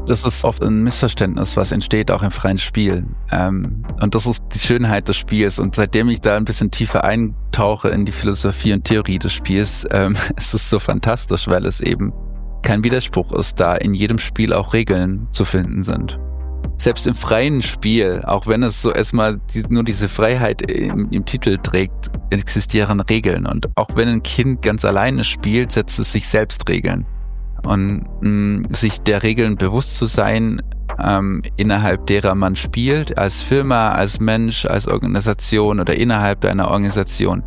Das ist oft ein Missverständnis, was entsteht auch im freien Spiel. Und das ist die Schönheit des Spiels. Und seitdem ich da ein bisschen tiefer eintauche in die Philosophie und Theorie des Spiels, ist es so fantastisch, weil es eben kein Widerspruch ist, da in jedem Spiel auch Regeln zu finden sind. Selbst im freien Spiel, auch wenn es so erstmal nur diese Freiheit im Titel trägt, existieren Regeln. Und auch wenn ein Kind ganz alleine spielt, setzt es sich selbst Regeln. Und sich der Regeln bewusst zu sein, innerhalb derer man spielt, als Firma, als Mensch, als Organisation oder innerhalb einer Organisation,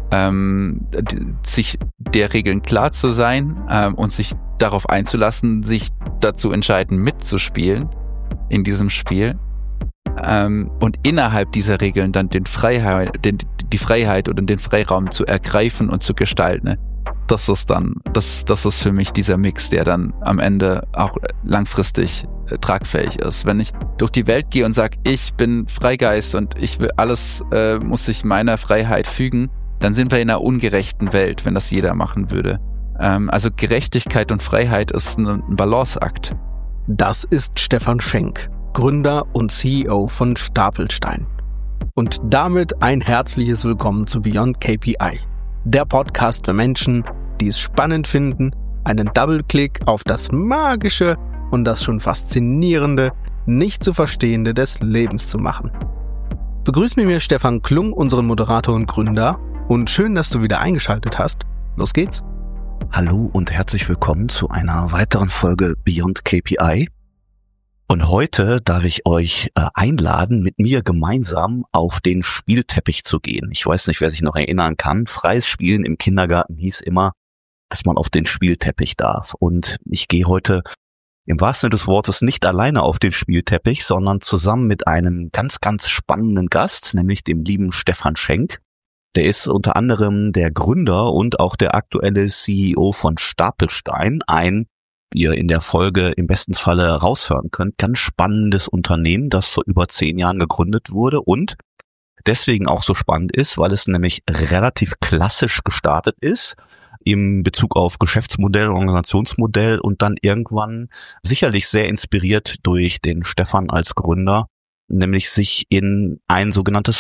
sich der Regeln klar zu sein und sich darauf einzulassen, sich dazu entscheiden, mitzuspielen in diesem Spiel und innerhalb dieser Regeln dann die Freiheit oder den Freiraum zu ergreifen und zu gestalten. Das ist für mich dieser Mix, der dann am Ende auch langfristig tragfähig ist. Wenn ich durch die Welt gehe und sage, ich bin Freigeist und ich will alles, muss sich meiner Freiheit fügen, dann sind wir in einer ungerechten Welt, wenn das jeder machen würde. Also Gerechtigkeit und Freiheit ist ein Balanceakt. Das ist Stefan Schenk, Gründer und CEO von Stapelstein. Und damit ein herzliches Willkommen zu Beyond KPI. Der Podcast für Menschen, die es spannend finden, einen Double-Click auf das Magische und das schon Faszinierende, nicht zu Verstehende des Lebens zu machen. Begrüß mit mir Stefan Klung, unseren Moderator und Gründer, und schön, dass du wieder eingeschaltet hast. Los geht's! Hallo und herzlich willkommen zu einer weiteren Folge Beyond KPI. Und heute darf ich euch einladen, mit mir gemeinsam auf den Spielteppich zu gehen. Ich weiß nicht, wer sich noch erinnern kann. Freies Spielen im Kindergarten hieß immer, dass man auf den Spielteppich darf. Und ich gehe heute im wahrsten Sinne des Wortes nicht alleine auf den Spielteppich, sondern zusammen mit einem ganz, ganz spannenden Gast, nämlich dem lieben Stefan Schenk. Der ist unter anderem der Gründer und auch der aktuelle CEO von Stapelstein, ein, wie ihr in der Folge im besten Falle raushören könnt, ganz spannendes Unternehmen, das vor über 10 Jahren gegründet wurde und deswegen auch so spannend ist, weil es nämlich relativ klassisch gestartet ist im Bezug auf Geschäftsmodell, Organisationsmodell und dann irgendwann sicherlich sehr inspiriert durch den Stefan als Gründer, nämlich sich in ein sogenanntes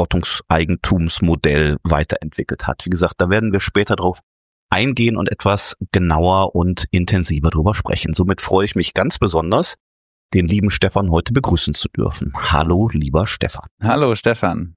Verantwortungseigentumsmodell weiterentwickelt hat. Wie gesagt, da werden wir später drauf eingehen und etwas genauer und intensiver drüber sprechen. Somit freue ich mich ganz besonders, den lieben Stefan heute begrüßen zu dürfen. Hallo, lieber Stefan. Hallo, Stefan.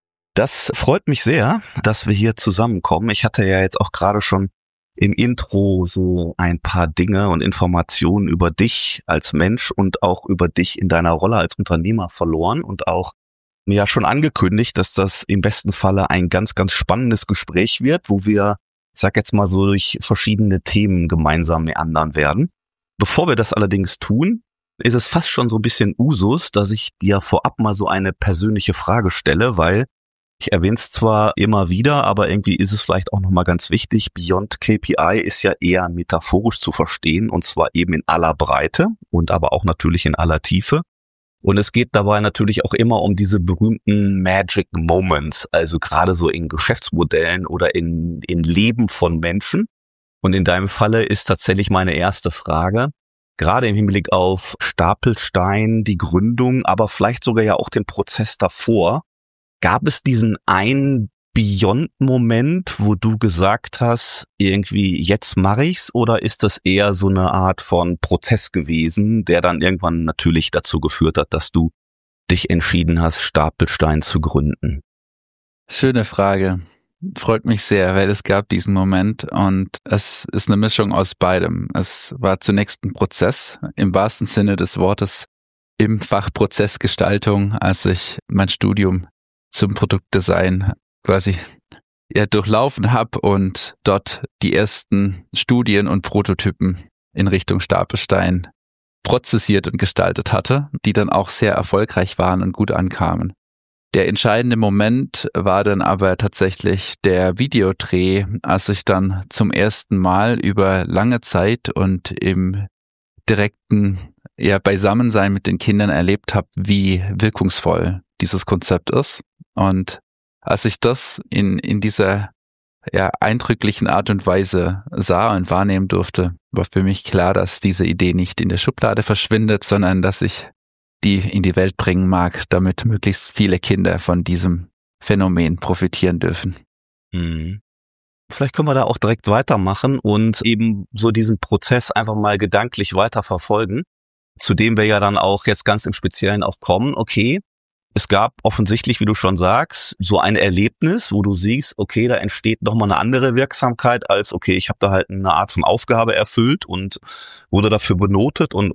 Das freut mich sehr, dass wir hier zusammenkommen. Ich hatte ja jetzt auch gerade schon im Intro so ein paar Dinge und Informationen über dich als Mensch und auch über dich in deiner Rolle als Unternehmer verloren und auch mir ja schon angekündigt, dass das im besten Falle ein ganz, ganz spannendes Gespräch wird, wo wir, ich sag jetzt mal so, durch verschiedene Themen gemeinsam meandern werden. Bevor wir das allerdings tun, ist es fast schon so ein bisschen Usus, dass ich dir vorab mal so eine persönliche Frage stelle, weil ich erwähne es zwar immer wieder, aber irgendwie ist es vielleicht auch nochmal ganz wichtig. Beyond KPI ist ja eher metaphorisch zu verstehen und zwar eben in aller Breite und aber auch natürlich in aller Tiefe. Und es geht dabei natürlich auch immer um diese berühmten Magic Moments, also gerade so in Geschäftsmodellen oder in Leben von Menschen. Und in deinem Falle ist tatsächlich meine erste Frage, gerade im Hinblick auf Stapelstein, die Gründung, aber vielleicht sogar ja auch den Prozess davor, gab es diesen einen Beyond-Moment, wo du gesagt hast, irgendwie jetzt mache ich's, oder ist das eher so eine Art von Prozess gewesen, der dann irgendwann natürlich dazu geführt hat, dass du dich entschieden hast, Stapelstein zu gründen? Schöne Frage. Freut mich sehr, weil es gab diesen Moment und es ist eine Mischung aus beidem. Es war zunächst ein Prozess, im wahrsten Sinne des Wortes, im Fach Prozessgestaltung, als ich mein Studium zum Produktdesign quasi durchlaufen habe und dort die ersten Studien und Prototypen in Richtung Stapelstein prozessiert und gestaltet hatte, die dann auch sehr erfolgreich waren und gut ankamen. Der entscheidende Moment war dann aber tatsächlich der Videodreh, als ich dann zum ersten Mal über lange Zeit und im direkten Beisammensein mit den Kindern erlebt habe, wie wirkungsvoll dieses Konzept ist. Und als ich das in dieser eindrücklichen Art und Weise sah und wahrnehmen durfte, war für mich klar, dass diese Idee nicht in der Schublade verschwindet, sondern dass ich die in die Welt bringen mag, damit möglichst viele Kinder von diesem Phänomen profitieren dürfen. Mhm. Vielleicht können wir da auch direkt weitermachen und eben so diesen Prozess einfach mal gedanklich weiter verfolgen, zu dem wir ja dann auch jetzt ganz im Speziellen auch kommen. Okay, es gab offensichtlich, wie du schon sagst, so ein Erlebnis, wo du siehst, okay, da entsteht nochmal eine andere Wirksamkeit als, okay, ich habe da halt eine Art von Aufgabe erfüllt und wurde dafür benotet und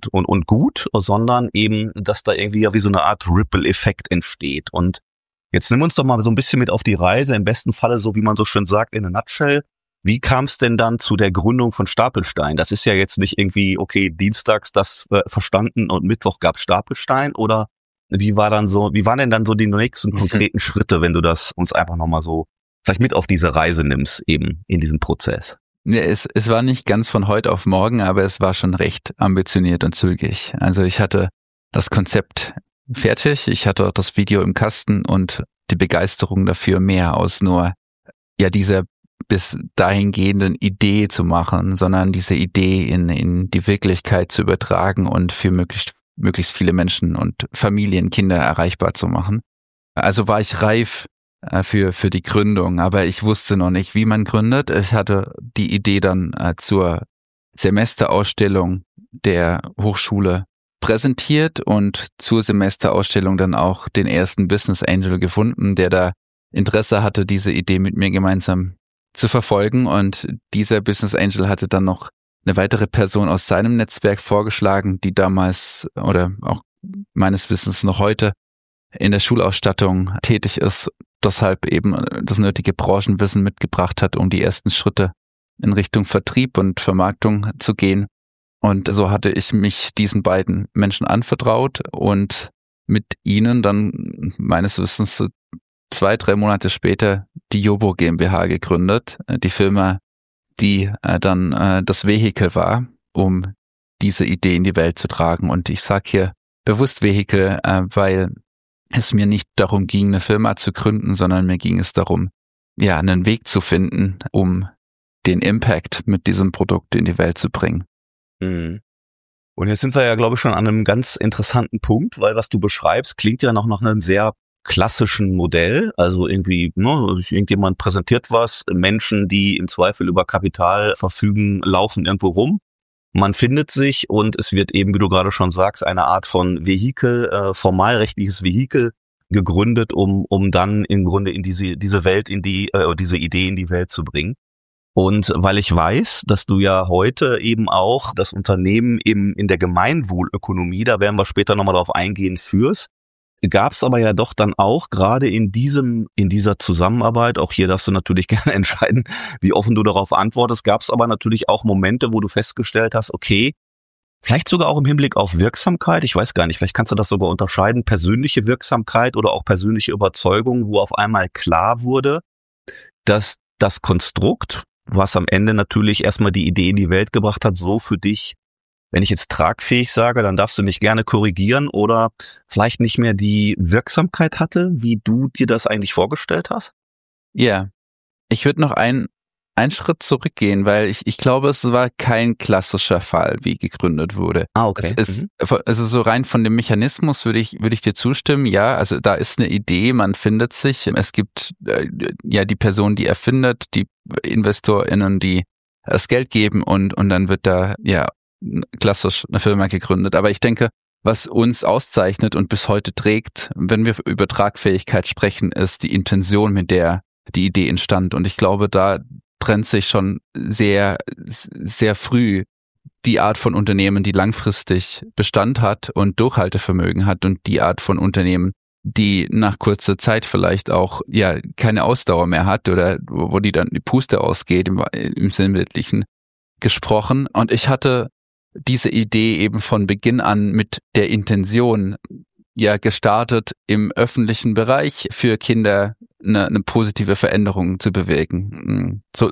gut, sondern eben, dass da irgendwie ja wie so eine Art Ripple-Effekt entsteht. Und jetzt nimm uns doch mal so ein bisschen mit auf die Reise, im besten Falle, so wie man so schön sagt, in a nutshell. Wie kam es denn dann zu der Gründung von Stapelstein? Das ist ja jetzt nicht irgendwie, okay, dienstags das verstanden und Mittwoch gab's Stapelstein, oder wie waren denn dann so die nächsten konkreten Schritte, wenn du das uns einfach nochmal so vielleicht mit auf diese Reise nimmst, eben in diesem Prozess? Ja, es war nicht ganz von heute auf morgen, aber es war schon recht ambitioniert und zügig. Also ich hatte das Konzept fertig, ich hatte das Video im Kasten und die Begeisterung dafür, mehr aus nur dieser bis dahin gehenden Idee zu machen, sondern diese Idee in die Wirklichkeit zu übertragen und für möglichst viele Menschen und Familien, Kinder erreichbar zu machen. Also war ich reif für die Gründung, aber ich wusste noch nicht, wie man gründet. Ich hatte die Idee dann zur Semesterausstellung der Hochschule präsentiert und zur Semesterausstellung dann auch den ersten Business Angel gefunden, der da Interesse hatte, diese Idee mit mir gemeinsam zu verfolgen. Und dieser Business Angel hatte dann noch eine weitere Person aus seinem Netzwerk vorgeschlagen, die damals oder auch meines Wissens noch heute in der Schulausstattung tätig ist, deshalb eben das nötige Branchenwissen mitgebracht hat, um die ersten Schritte in Richtung Vertrieb und Vermarktung zu gehen. Und so hatte ich mich diesen beiden Menschen anvertraut und mit ihnen dann meines Wissens 2-3 Monate später die Jobo GmbH gegründet, die Firma, die dann das Vehikel war, um diese Idee in die Welt zu tragen. Und ich sage hier bewusst Vehikel, weil es mir nicht darum ging, eine Firma zu gründen, sondern mir ging es darum, einen Weg zu finden, um den Impact mit diesem Produkt in die Welt zu bringen. Mhm. Und jetzt sind wir ja, glaube ich, schon an einem ganz interessanten Punkt, weil was du beschreibst, klingt ja noch nach einem sehr klassischen Modell. Also irgendwie, irgendjemand präsentiert was, Menschen, die im Zweifel über Kapital verfügen, laufen irgendwo rum. Man findet sich und es wird eben, wie du gerade schon sagst, eine Art von Vehikel, formalrechtliches Vehikel gegründet, um dann im Grunde in diese Welt, diese Idee in die Welt zu bringen. Und weil ich weiß, dass du ja heute eben auch das Unternehmen eben in der Gemeinwohlökonomie, da werden wir später nochmal drauf eingehen, führst, gab es aber ja doch dann auch gerade in dieser Zusammenarbeit, auch hier darfst du natürlich gerne entscheiden, wie offen du darauf antwortest, gab es aber natürlich auch Momente, wo du festgestellt hast, okay, vielleicht sogar auch im Hinblick auf Wirksamkeit, ich weiß gar nicht, vielleicht kannst du das sogar unterscheiden, persönliche Wirksamkeit oder auch persönliche Überzeugung, wo auf einmal klar wurde, dass das Konstrukt, was am Ende natürlich erstmal die Idee in die Welt gebracht hat, so für dich, wenn ich jetzt tragfähig sage, dann darfst du mich gerne korrigieren, oder vielleicht nicht mehr die Wirksamkeit hatte, wie du dir das eigentlich vorgestellt hast? Ja, ich würde noch einen Schritt zurückgehen, weil ich glaube, es war kein klassischer Fall, wie gegründet wurde. Ah, okay. Also so rein von dem Mechanismus würde ich dir zustimmen. Ja, also da ist eine Idee, man findet sich. Es gibt die Person, die erfindet, die InvestorInnen, die das Geld geben und dann wird da klassisch eine Firma gegründet. Aber ich denke, was uns auszeichnet und bis heute trägt, wenn wir über Tragfähigkeit sprechen, ist die Intention, mit der die Idee entstand. Und ich glaube, da trennt sich schon sehr, sehr früh die Art von Unternehmen, die langfristig Bestand hat und Durchhaltevermögen hat, und die Art von Unternehmen, die nach kurzer Zeit vielleicht auch keine Ausdauer mehr hat oder wo die dann die Puste ausgeht, im Sinnbildlichen gesprochen. Und ich hatte diese Idee eben von Beginn an mit der Intention gestartet, im öffentlichen Bereich für Kinder eine positive Veränderung zu bewirken. So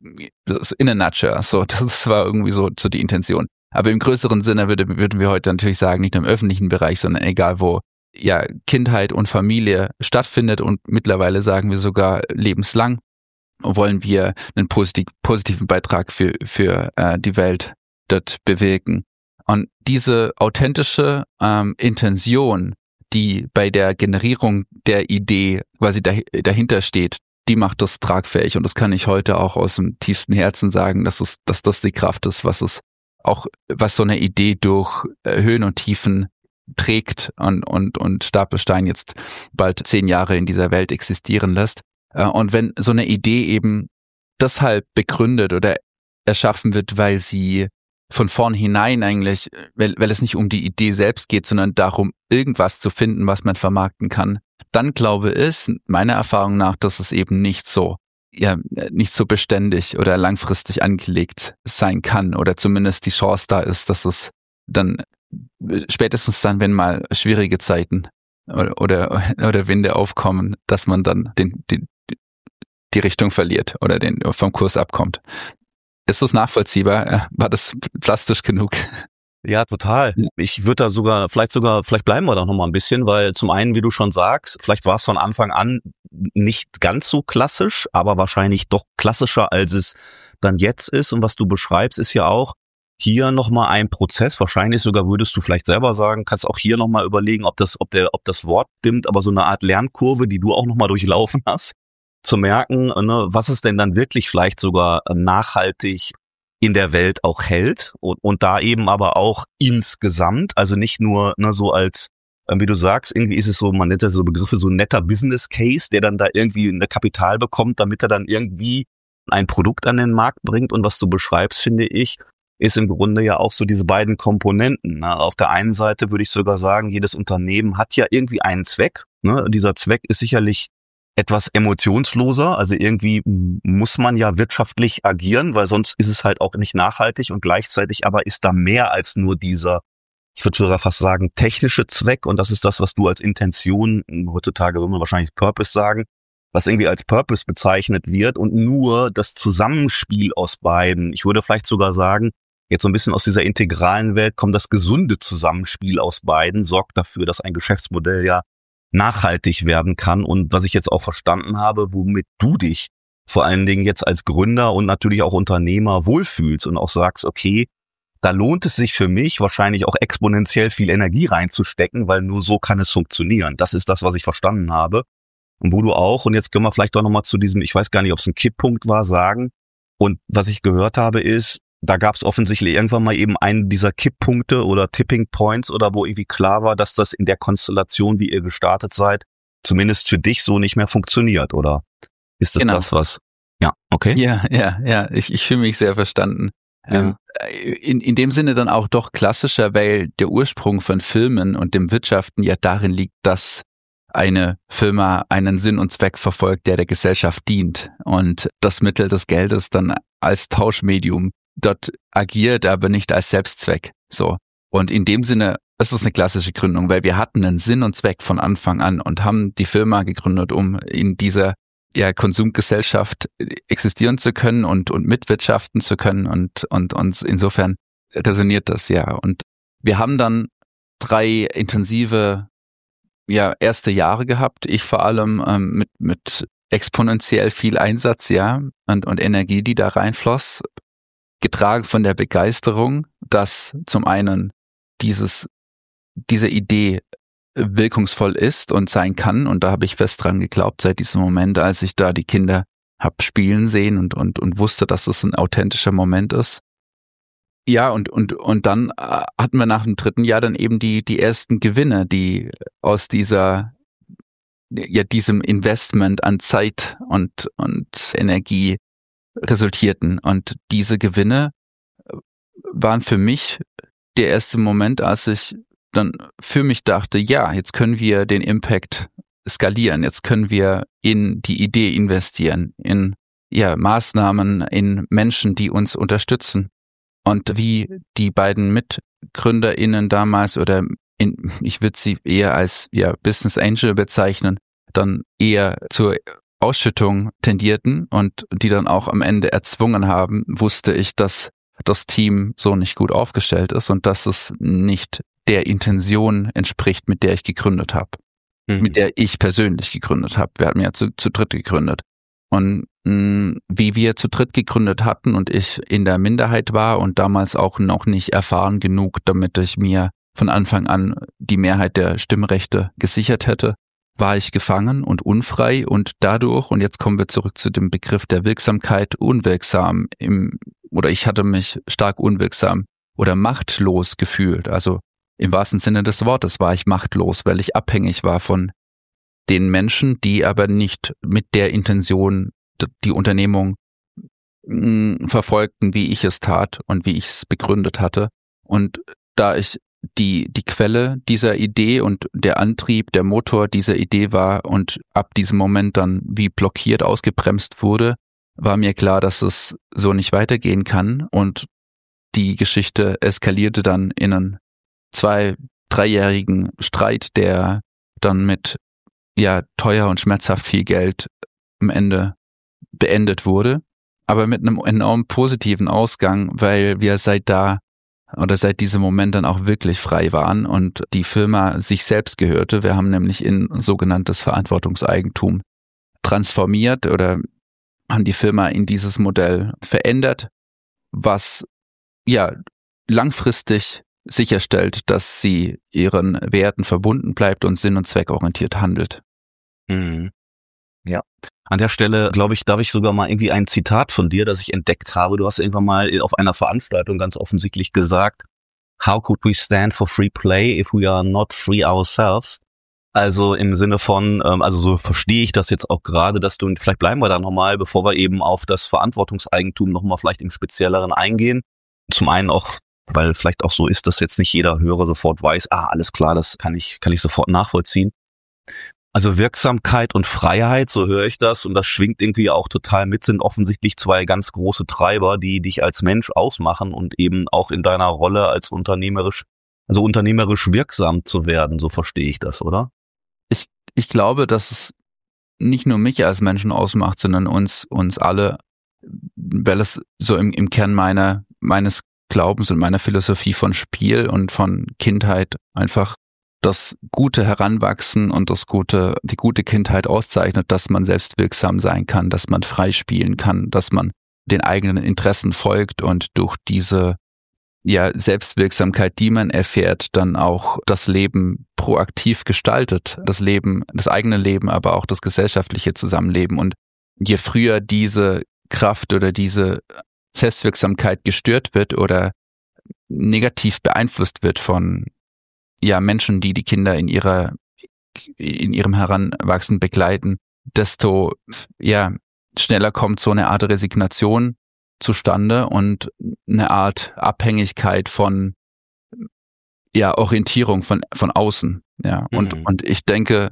das in a nutshell. So, das war irgendwie so die Intention. Aber im größeren Sinne würden wir heute natürlich sagen, nicht nur im öffentlichen Bereich, sondern egal wo Kindheit und Familie stattfindet, und mittlerweile sagen wir sogar lebenslang. wollen wir einen positiven Beitrag für die Welt dort bewirken. Und diese authentische Intention, die bei der Generierung der Idee quasi dahinter steht, die macht das tragfähig. Und das kann ich heute auch aus dem tiefsten Herzen sagen, dass das die Kraft ist, was so eine Idee durch Höhen und Tiefen trägt und Stapelstein jetzt bald 10 Jahre in dieser Welt existieren lässt. Und wenn so eine Idee eben deshalb begründet oder erschaffen wird, weil sie von vornherein eigentlich, weil es nicht um die Idee selbst geht, sondern darum, irgendwas zu finden, was man vermarkten kann, dann glaube ich, meiner Erfahrung nach, dass es eben nicht so beständig oder langfristig angelegt sein kann oder zumindest die Chance da ist, dass es dann spätestens dann, wenn mal schwierige Zeiten oder Winde aufkommen, dass man dann die Richtung verliert oder vom Kurs abkommt. Ist das nachvollziehbar? War das plastisch genug? Ja, total. Ich würde da vielleicht bleiben wir da noch mal ein bisschen, weil zum einen, wie du schon sagst, vielleicht war es von Anfang an nicht ganz so klassisch, aber wahrscheinlich doch klassischer, als es dann jetzt ist. Und was du beschreibst, ist ja auch hier nochmal ein Prozess. Wahrscheinlich sogar würdest du vielleicht selber sagen, kannst auch hier nochmal überlegen, ob das Wort stimmt, aber so eine Art Lernkurve, die du auch nochmal durchlaufen hast, zu merken, ne, was es denn dann wirklich vielleicht sogar nachhaltig in der Welt auch hält und da eben aber auch insgesamt, also nicht nur so als, wie du sagst, irgendwie ist es so, man nennt ja so Begriffe, so ein netter Business Case, der dann da irgendwie ein Kapital bekommt, damit er dann irgendwie ein Produkt an den Markt bringt. Und was du beschreibst, finde ich, ist im Grunde ja auch so diese beiden Komponenten. Ne? Auf der einen Seite würde ich sogar sagen, jedes Unternehmen hat ja irgendwie einen Zweck. Ne? Dieser Zweck ist sicherlich etwas emotionsloser, also irgendwie muss man ja wirtschaftlich agieren, weil sonst ist es halt auch nicht nachhaltig und gleichzeitig aber ist da mehr als nur dieser, ich würde sogar fast sagen, technische Zweck und das ist das, was du als Intention, heutzutage würde man wahrscheinlich Purpose sagen, was irgendwie als Purpose bezeichnet wird und nur das Zusammenspiel aus beiden, ich würde vielleicht sogar sagen, jetzt so ein bisschen aus dieser integralen Welt kommt das gesunde Zusammenspiel aus beiden, sorgt dafür, dass ein Geschäftsmodell ja nachhaltig werden kann und was ich jetzt auch verstanden habe, womit du dich vor allen Dingen jetzt als Gründer und natürlich auch Unternehmer wohlfühlst und auch sagst, okay, da lohnt es sich für mich wahrscheinlich auch exponentiell viel Energie reinzustecken, weil nur so kann es funktionieren. Das ist das, was ich verstanden habe. Und wo du auch, und jetzt können wir vielleicht auch nochmal zu diesem, ich weiß gar nicht, ob es ein Kipppunkt war, sagen, und was ich gehört habe ist, da gab es offensichtlich irgendwann mal eben einen dieser Kipppunkte oder Tipping Points oder wo irgendwie klar war, dass das in der Konstellation, wie ihr gestartet seid, zumindest für dich so nicht mehr funktioniert, oder? Ist das genau. Das, was? Ja, okay. Ja, ich fühle mich sehr verstanden. Ja. In dem Sinne dann auch doch klassischer, weil der Ursprung von Filmen und dem Wirtschaften ja darin liegt, dass eine Firma einen Sinn und Zweck verfolgt, der Gesellschaft dient und das Mittel des Geldes dann als Tauschmedium dort agiert, aber nicht als Selbstzweck. So. Und in dem Sinne ist es eine klassische Gründung, weil wir hatten einen Sinn und Zweck von Anfang an und haben die Firma gegründet, um in dieser Konsumgesellschaft existieren zu können und mitwirtschaften zu können und insofern resoniert das ja. Und wir haben dann 3 intensive erste Jahre gehabt. Ich vor allem mit exponentiell viel Einsatz, und Energie, die da reinfloss, getragen von der Begeisterung, dass zum einen diese Idee wirkungsvoll ist und sein kann. Und da habe ich fest dran geglaubt, seit diesem Moment, als ich da die Kinder hab spielen sehen und wusste, dass es ein authentischer Moment ist. Ja, und dann hatten wir nach dem 3. Jahr dann eben die ersten Gewinne, die aus diesem Investment an Zeit und Energie resultierten. Und diese Gewinne waren für mich der erste Moment, als ich dann für mich dachte, jetzt können wir den Impact skalieren, jetzt können wir in die Idee investieren, in Maßnahmen, in Menschen, die uns unterstützen. Und wie die beiden MitgründerInnen damals ich würde sie eher als Business Angel bezeichnen, dann eher zur Ausschüttung tendierten und die dann auch am Ende erzwungen haben, wusste ich, dass das Team so nicht gut aufgestellt ist und dass es nicht der Intention entspricht, mit der ich gegründet habe, mit der ich persönlich gegründet habe. Wir hatten ja zu dritt gegründet. Und wie wir zu dritt gegründet hatten und ich in der Minderheit war und damals auch noch nicht erfahren genug, damit ich mir von Anfang an die Mehrheit der Stimmrechte gesichert hätte, war ich gefangen und unfrei und dadurch, und jetzt kommen wir zurück zu dem Begriff der Wirksamkeit, unwirksam oder ich hatte mich stark unwirksam oder machtlos gefühlt. Also im wahrsten Sinne des Wortes war ich machtlos, weil ich abhängig war von den Menschen, die aber nicht mit der Intention die Unternehmung verfolgten, wie ich es tat und wie ich es begründet hatte. Und da ich die Quelle dieser Idee und der Antrieb, der Motor dieser Idee war und ab diesem Moment dann wie blockiert ausgebremst wurde, war mir klar, dass es so nicht weitergehen kann und die Geschichte eskalierte dann in einen 2-3-jährigen Streit, der dann mit teuer und schmerzhaft viel Geld am Ende beendet wurde, aber mit einem enorm positiven Ausgang, weil wir seit diesem Moment dann auch wirklich frei waren und die Firma sich selbst gehörte. Wir haben nämlich in sogenanntes Verantwortungseigentum transformiert oder haben die Firma in dieses Modell verändert, was langfristig sicherstellt, dass sie ihren Werten verbunden bleibt und sinn- und zweckorientiert handelt. Mhm. Ja. An der Stelle, glaube ich, darf ich sogar mal irgendwie ein Zitat von dir, das ich entdeckt habe. Du hast irgendwann mal auf einer Veranstaltung ganz offensichtlich gesagt, how could we stand for free play if we are not free ourselves? Also im Sinne von, also so verstehe ich das jetzt auch gerade, dass du, vielleicht bleiben wir da nochmal, bevor wir eben auf das Verantwortungseigentum nochmal vielleicht im Spezielleren eingehen. Zum einen auch, weil vielleicht auch so ist, dass jetzt nicht jeder Hörer sofort weiß, alles klar, das kann ich sofort nachvollziehen. Also Wirksamkeit und Freiheit, so höre ich das, und das schwingt irgendwie auch total mit, sind offensichtlich zwei ganz große Treiber, die dich als Mensch ausmachen und eben auch in deiner Rolle als unternehmerisch wirksam zu werden, so verstehe ich das, oder? Ich glaube, dass es nicht nur mich als Menschen ausmacht, sondern uns alle, weil es so im Kern meines Glaubens und meiner Philosophie von Spiel und von Kindheit einfach das gute Heranwachsen und die gute Kindheit auszeichnet, dass man selbst wirksam sein kann, dass man frei spielen kann, dass man den eigenen Interessen folgt und durch diese Selbstwirksamkeit, die man erfährt, dann auch das Leben proaktiv gestaltet, das eigene Leben, aber auch das gesellschaftliche Zusammenleben. Und je früher diese Kraft oder diese Selbstwirksamkeit gestört wird oder negativ beeinflusst wird von Menschen, die Kinder in ihrem Heranwachsen begleiten, desto schneller kommt so eine Art Resignation zustande und eine Art Abhängigkeit von Orientierung von außen. Ja. Und ich denke,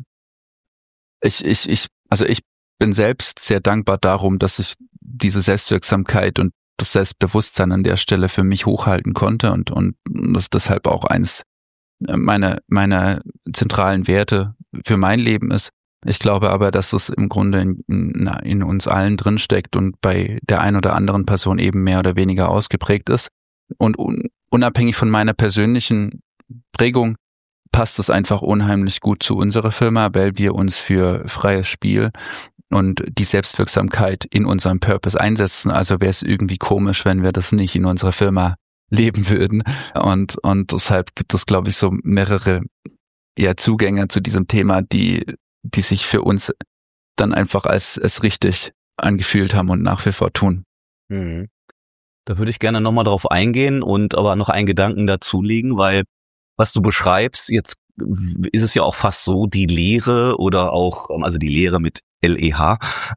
ich bin selbst sehr dankbar darum, dass ich diese Selbstwirksamkeit und das Selbstbewusstsein an der Stelle für mich hochhalten konnte und das deshalb auch eins meiner zentralen Werte für mein Leben ist. Ich glaube aber, dass es im Grunde in uns allen drinsteckt und bei der ein oder anderen Person eben mehr oder weniger ausgeprägt ist. Und unabhängig von meiner persönlichen Prägung passt es einfach unheimlich gut zu unserer Firma, weil wir uns für freies Spiel und die Selbstwirksamkeit in unserem Purpose einsetzen. Also wäre es irgendwie komisch, wenn wir das nicht in unserer Firma leben würden. Und deshalb gibt es, glaube ich, so mehrere Zugänge zu diesem Thema, die sich für uns dann einfach als richtig angefühlt haben und nach wie vor tun. Mhm. Da würde ich gerne nochmal drauf eingehen und aber noch einen Gedanken dazulegen, weil was du beschreibst, jetzt ist es ja auch fast so, die Lehre oder auch, also die Lehre mit LEH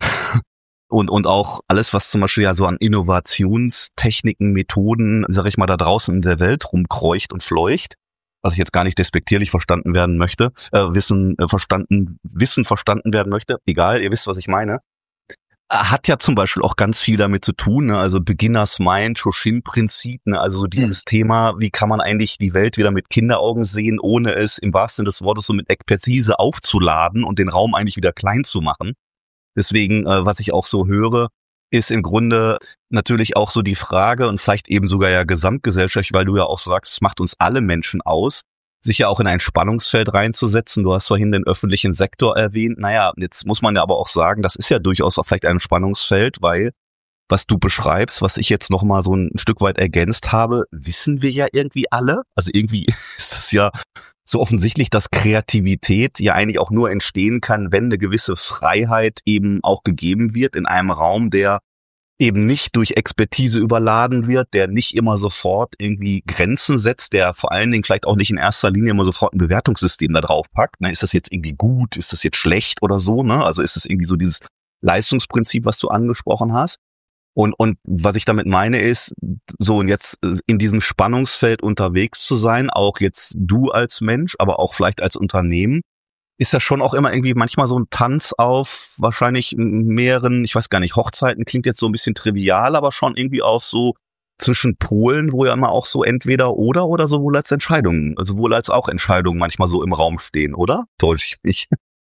und auch alles, was zum Beispiel so an Innovationstechniken, Methoden, sag ich mal, da draußen in der Welt rumkreucht und fleucht, was ich jetzt gar nicht despektierlich verstanden werden möchte, Wissen verstanden werden möchte, egal, ihr wisst, was ich meine, hat ja zum Beispiel auch ganz viel damit zu tun, ne? Also Beginners Mind, Shoshin-Prinzip, ne? Also so dieses Thema, wie kann man eigentlich die Welt wieder mit Kinderaugen sehen, ohne es im wahrsten Sinne des Wortes so mit Expertise aufzuladen und den Raum eigentlich wieder klein zu machen. Deswegen, was ich auch so höre, ist im Grunde natürlich auch so die Frage und vielleicht eben sogar gesamtgesellschaftlich, weil du ja auch sagst, es macht uns alle Menschen aus, sich ja auch in ein Spannungsfeld reinzusetzen. Du hast vorhin den öffentlichen Sektor erwähnt. Naja, jetzt muss man ja aber auch sagen, das ist ja durchaus auch vielleicht ein Spannungsfeld, weil was du beschreibst, was ich jetzt nochmal so ein Stück weit ergänzt habe, wissen wir ja irgendwie alle. Also irgendwie ist das ja so offensichtlich, dass Kreativität ja eigentlich auch nur entstehen kann, wenn eine gewisse Freiheit eben auch gegeben wird in einem Raum, der eben nicht durch Expertise überladen wird, der nicht immer sofort irgendwie Grenzen setzt, der vor allen Dingen vielleicht auch nicht in erster Linie immer sofort ein Bewertungssystem da drauf packt. Ne? Ist das jetzt irgendwie gut? Ist das jetzt schlecht oder so? Ne? Also ist das irgendwie so dieses Leistungsprinzip, was du angesprochen hast? Und was ich damit meine ist, so und jetzt in diesem Spannungsfeld unterwegs zu sein, auch jetzt du als Mensch, aber auch vielleicht als Unternehmen, ist das schon auch immer irgendwie manchmal so ein Tanz auf wahrscheinlich mehreren, ich weiß gar nicht, Hochzeiten klingt jetzt so ein bisschen trivial, aber schon irgendwie auf so zwischen Polen, wo ja immer auch so entweder oder sowohl als Entscheidungen, sowohl als auch Entscheidungen manchmal so im Raum stehen, oder? Täusche ich mich?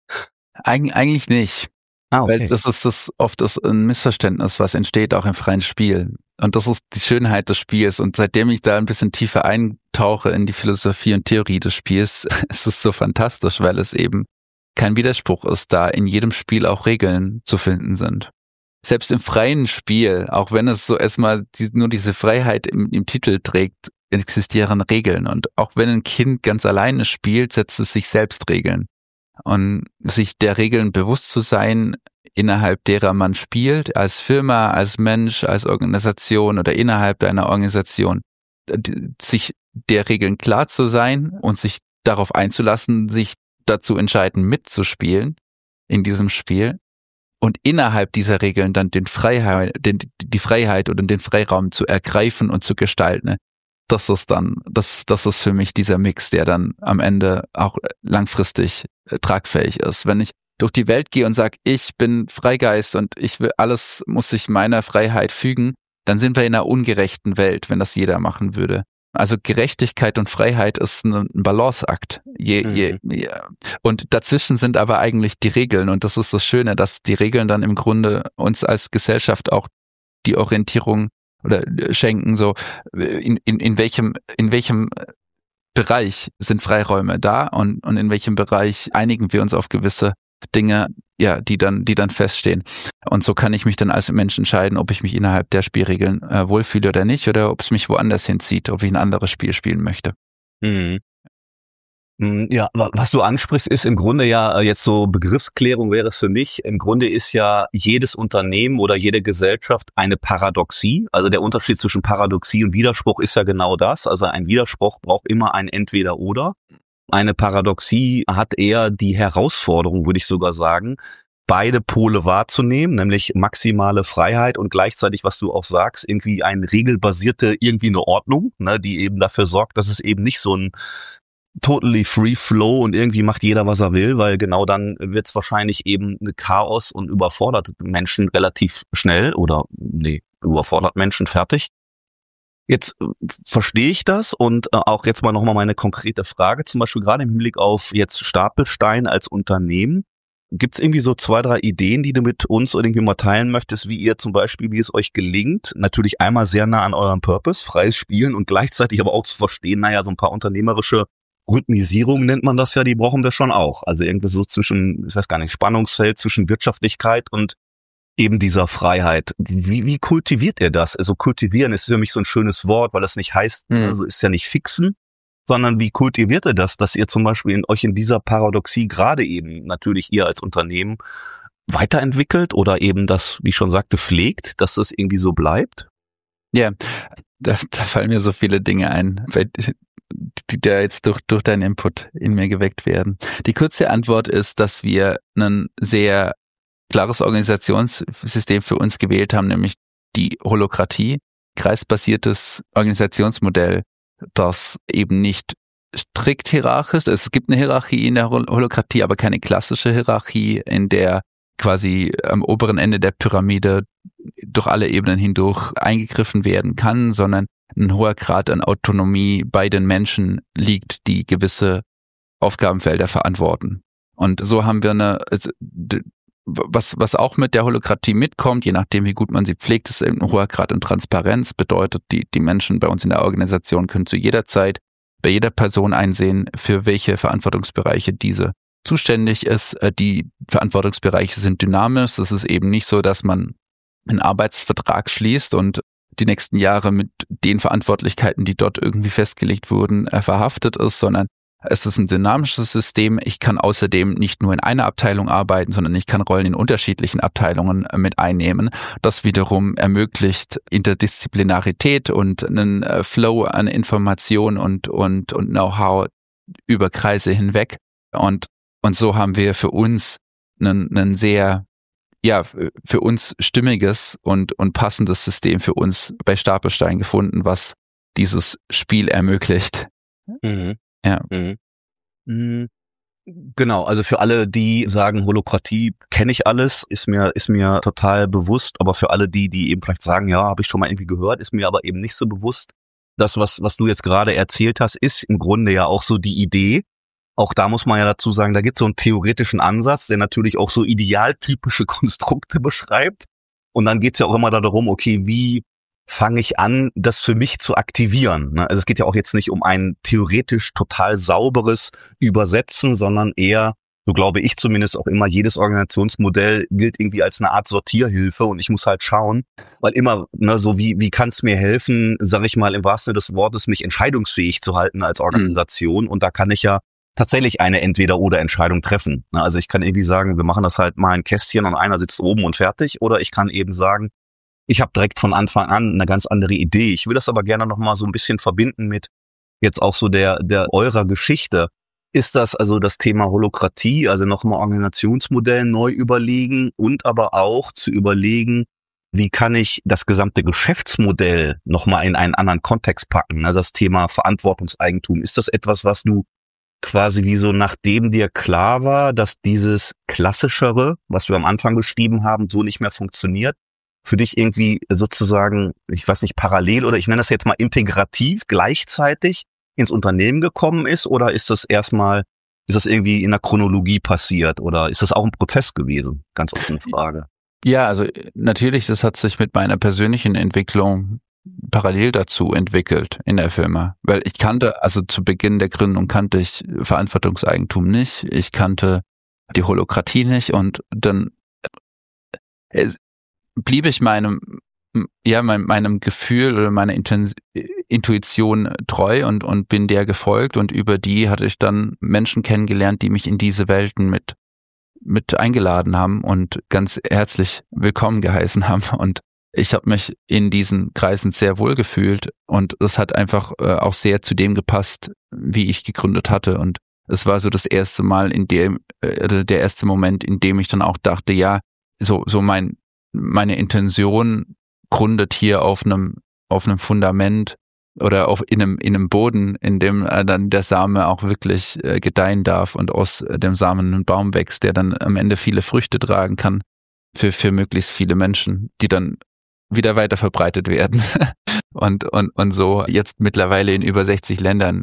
Eigentlich nicht. Okay. Weil das oft ist ein Missverständnis, was entsteht auch im freien Spiel. Und das ist die Schönheit des Spiels. Und seitdem ich da ein bisschen tiefer eintauche in die Philosophie und Theorie des Spiels, ist es so fantastisch, weil es eben kein Widerspruch ist, da in jedem Spiel auch Regeln zu finden sind. Selbst im freien Spiel, auch wenn es so erstmal nur diese Freiheit im Titel trägt, existieren Regeln. Und auch wenn ein Kind ganz alleine spielt, setzt es sich selbst Regeln. Und sich der Regeln bewusst zu sein, innerhalb derer man spielt, als Firma, als Mensch, als Organisation oder innerhalb einer Organisation, sich der Regeln klar zu sein und sich darauf einzulassen, sich dazu entscheiden, mitzuspielen in diesem Spiel und innerhalb dieser Regeln dann die Freiheit oder den Freiraum zu ergreifen und zu gestalten. Das ist für mich dieser Mix, der dann am Ende auch langfristig tragfähig ist. Wenn ich durch die Welt gehe und sage, ich bin Freigeist und alles muss sich meiner Freiheit fügen, dann sind wir in einer ungerechten Welt, wenn das jeder machen würde. Also Gerechtigkeit und Freiheit ist ein Balanceakt. Und dazwischen sind aber eigentlich die Regeln. Und das ist das Schöne, dass die Regeln dann im Grunde uns als Gesellschaft auch die Orientierung oder schenken, so in welchem Bereich sind Freiräume da und in welchem Bereich einigen wir uns auf gewisse Dinge, ja, die dann feststehen. Und so kann ich mich dann als Mensch entscheiden, ob ich mich innerhalb der Spielregeln wohlfühle oder nicht, oder ob es mich woanders hinzieht, ob ich ein anderes Spiel spielen möchte. Mhm. Ja, was du ansprichst, ist im Grunde ja jetzt so Begriffsklärung wäre es für mich. Im Grunde ist ja jedes Unternehmen oder jede Gesellschaft eine Paradoxie. Also der Unterschied zwischen Paradoxie und Widerspruch ist ja genau das. Also ein Widerspruch braucht immer ein Entweder-Oder. Eine Paradoxie hat eher die Herausforderung, würde ich sogar sagen, beide Pole wahrzunehmen, nämlich maximale Freiheit und gleichzeitig, was du auch sagst, irgendwie eine regelbasierte, irgendwie eine Ordnung, ne, die eben dafür sorgt, dass es eben nicht so ein totally free flow und irgendwie macht jeder, was er will, weil genau dann wird es wahrscheinlich eben eine Chaos und überfordert Menschen relativ schnell überfordert Menschen fertig. Jetzt verstehe ich das und auch jetzt mal nochmal meine konkrete Frage, zum Beispiel gerade im Hinblick auf jetzt Stapelstein als Unternehmen. Gibt es irgendwie so 2, 3 Ideen, die du mit uns irgendwie mal teilen möchtest, wie ihr zum Beispiel, wie es euch gelingt, natürlich einmal sehr nah an eurem Purpose, freies Spielen und gleichzeitig aber auch zu verstehen, so ein paar unternehmerische Rhythmisierung nennt man das ja, die brauchen wir schon auch. Also irgendwie so zwischen, ich weiß gar nicht, Spannungsfeld zwischen Wirtschaftlichkeit und eben dieser Freiheit. Wie kultiviert ihr das? Also kultivieren ist für mich so ein schönes Wort, weil das nicht heißt, also ist ja nicht fixen, sondern wie kultiviert ihr das, dass ihr zum Beispiel euch in dieser Paradoxie gerade eben natürlich ihr als Unternehmen weiterentwickelt oder eben das, wie ich schon sagte, pflegt, dass das irgendwie so bleibt? Ja, da fallen mir so viele Dinge ein, die da jetzt durch deinen Input in mir geweckt werden. Die kurze Antwort ist, dass wir ein sehr klares Organisationssystem für uns gewählt haben, nämlich die Holokratie, kreisbasiertes Organisationsmodell, das eben nicht strikt hierarchisch ist. Es gibt eine Hierarchie in der Holokratie, aber keine klassische Hierarchie, in der quasi am oberen Ende der Pyramide durch alle Ebenen hindurch eingegriffen werden kann, sondern ein hoher Grad an Autonomie bei den Menschen liegt, die gewisse Aufgabenfelder verantworten. Und so haben wir was auch mit der Holokratie mitkommt, je nachdem wie gut man sie pflegt, ist ein hoher Grad an Transparenz, bedeutet, die Menschen bei uns in der Organisation können zu jeder Zeit bei jeder Person einsehen, für welche Verantwortungsbereiche diese zuständig ist. Die Verantwortungsbereiche sind dynamisch. Es ist eben nicht so, dass man einen Arbeitsvertrag schließt und die nächsten Jahre mit den Verantwortlichkeiten, die dort irgendwie festgelegt wurden, verhaftet ist, sondern es ist ein dynamisches System. Ich kann außerdem nicht nur in einer Abteilung arbeiten, sondern ich kann Rollen in unterschiedlichen Abteilungen mit einnehmen. Das wiederum ermöglicht Interdisziplinarität und einen Flow an Information und Know-how über Kreise hinweg. Und so haben wir für uns einen sehr, für uns stimmiges und passendes System für uns bei Stapelstein gefunden, was dieses Spiel ermöglicht. Mhm. Ja. Mhm. Genau, also für alle, die sagen, Holokratie kenne ich alles, ist mir total bewusst, aber für alle die eben vielleicht sagen, ja, habe ich schon mal irgendwie gehört, ist mir aber eben nicht so bewusst. Das, was du jetzt gerade erzählt hast, ist im Grunde ja auch so die Idee. Auch da muss man ja dazu sagen, da gibt es so einen theoretischen Ansatz, der natürlich auch so idealtypische Konstrukte beschreibt. Und dann geht es ja auch immer darum, okay, wie fange ich an, das für mich zu aktivieren. Also es geht ja auch jetzt nicht um ein theoretisch total sauberes Übersetzen, sondern eher, so glaube ich zumindest auch immer, jedes Organisationsmodell gilt irgendwie als eine Art Sortierhilfe und ich muss halt schauen, weil immer, so wie kann es mir helfen, sage ich mal im wahrsten Sinne des Wortes, mich entscheidungsfähig zu halten als Organisation und da kann ich ja tatsächlich eine Entweder-oder-Entscheidung treffen. Also ich kann irgendwie sagen, wir machen das halt mal in Kästchen und einer sitzt oben und fertig oder ich kann eben sagen, ich habe direkt von Anfang an eine ganz andere Idee. Ich will das aber gerne nochmal so ein bisschen verbinden mit jetzt auch so der eurer Geschichte. Ist das also das Thema Holokratie, also nochmal Organisationsmodell neu überlegen und aber auch zu überlegen, wie kann ich das gesamte Geschäftsmodell nochmal in einen anderen Kontext packen? Also das Thema Verantwortungseigentum. Ist das etwas, was du quasi wie so, nachdem dir klar war, dass dieses Klassischere, was wir am Anfang beschrieben haben, so nicht mehr funktioniert, für dich irgendwie sozusagen, ich weiß nicht, parallel oder ich nenne das jetzt mal integrativ gleichzeitig ins Unternehmen gekommen ist oder ist das irgendwie in der Chronologie passiert oder ist das auch ein Prozess gewesen? Ganz offene Frage. Ja, also natürlich, das hat sich mit meiner persönlichen Entwicklung parallel dazu entwickelt in der Firma, weil ich kannte, also zu Beginn der Gründung kannte ich Verantwortungseigentum nicht, ich kannte die Holokratie nicht und dann blieb ich meinem Gefühl oder meiner Intuition treu und bin der gefolgt und über die hatte ich dann Menschen kennengelernt, die mich in diese Welten mit eingeladen haben und ganz herzlich willkommen geheißen haben und ich habe mich in diesen Kreisen sehr wohl gefühlt und das hat einfach auch sehr zu dem gepasst, wie ich gegründet hatte und es war so das erste Mal der erste Moment, in dem ich dann auch dachte, ja, so meine Intention gründet hier auf einem Fundament oder in einem Boden, in dem dann der Same auch wirklich gedeihen darf und aus dem Samen ein Baum wächst, der dann am Ende viele Früchte tragen kann für möglichst viele Menschen, die dann wieder weiter verbreitet werden und so jetzt mittlerweile in über 60 Ländern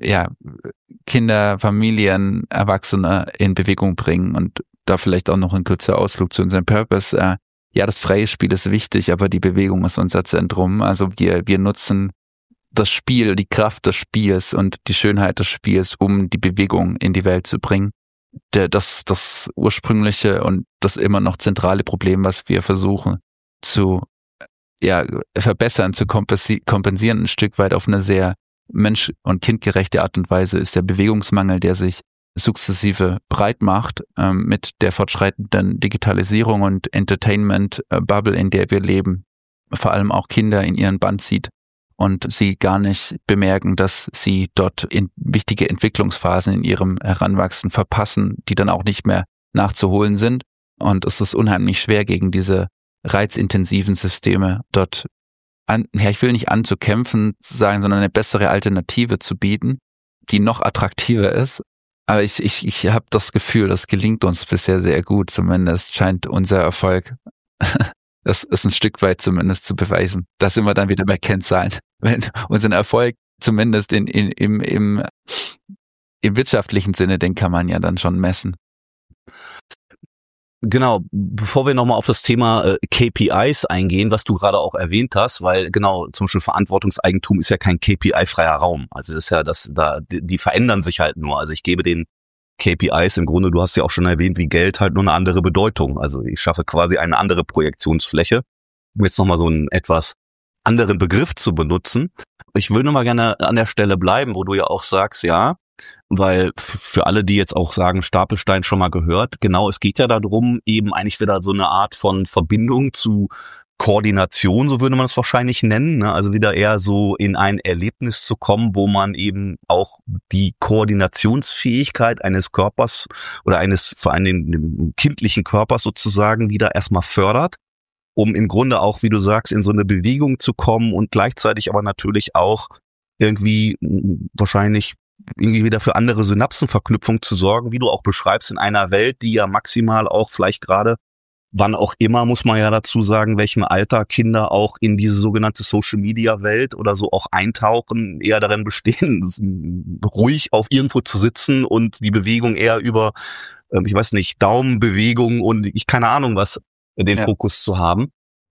Kinder, Familien, Erwachsene in Bewegung bringen und da vielleicht auch noch ein kurzer Ausflug zu unserem Purpose. Das freie Spiel ist wichtig, aber die Bewegung ist unser Zentrum. Also wir nutzen das Spiel, die Kraft des Spiels und die Schönheit des Spiels, um die Bewegung in die Welt zu bringen. Das ursprüngliche und das immer noch zentrale Problem, was wir versuchen zu verbessern, zu kompensieren ein Stück weit auf eine sehr mensch- und kindgerechte Art und Weise, ist der Bewegungsmangel, der sich sukzessive breit macht mit der fortschreitenden Digitalisierung und Entertainment-Bubble, in der wir leben, vor allem auch Kinder in ihren Bann zieht und sie gar nicht bemerken, dass sie dort in wichtige Entwicklungsphasen in ihrem Heranwachsen verpassen, die dann auch nicht mehr nachzuholen sind. Und es ist unheimlich schwer, gegen diese reizintensiven Systeme dort ich will nicht anzukämpfen zu sagen, sondern eine bessere Alternative zu bieten, die noch attraktiver ist. Aber ich habe das Gefühl, das gelingt uns bisher sehr gut. Zumindest scheint unser Erfolg, das ist ein Stück weit zumindest zu beweisen. Da sind wir dann wieder bei Kennzahlen. Wenn unseren Erfolg zumindest im wirtschaftlichen Sinne, den kann man ja dann schon messen. Genau, bevor wir nochmal auf das Thema KPIs eingehen, was du gerade auch erwähnt hast, weil genau, zum Beispiel Verantwortungseigentum ist ja kein KPI-freier Raum. Also das ist ja die verändern sich halt nur. Also ich gebe den KPIs im Grunde, du hast ja auch schon erwähnt, wie Geld halt nur eine andere Bedeutung. Also ich schaffe quasi eine andere Projektionsfläche, um jetzt nochmal so einen etwas anderen Begriff zu benutzen. Ich würde nochmal gerne an der Stelle bleiben, wo du ja auch sagst, ja, weil für alle, die jetzt auch sagen, Stapelstein schon mal gehört, genau, es geht ja darum, eben eigentlich wieder so eine Art von Verbindung zu Koordination, so würde man es wahrscheinlich nennen, ne? Also wieder eher so in ein Erlebnis zu kommen, wo man eben auch die Koordinationsfähigkeit eines Körpers oder eines vor allem dem kindlichen Körpers sozusagen wieder erstmal fördert, um im Grunde auch, wie du sagst, in so eine Bewegung zu kommen und gleichzeitig aber natürlich auch irgendwie wahrscheinlich irgendwie wieder für andere Synapsenverknüpfung zu sorgen, wie du auch beschreibst, in einer Welt, die ja maximal auch vielleicht gerade, wann auch immer, muss man ja dazu sagen, welchem Alter Kinder auch in diese sogenannte Social-Media-Welt oder so auch eintauchen, eher darin bestehen, ruhig auf irgendwo zu sitzen und die Bewegung eher über, ich weiß nicht, Daumenbewegung und ich keine Ahnung was, den Fokus zu haben.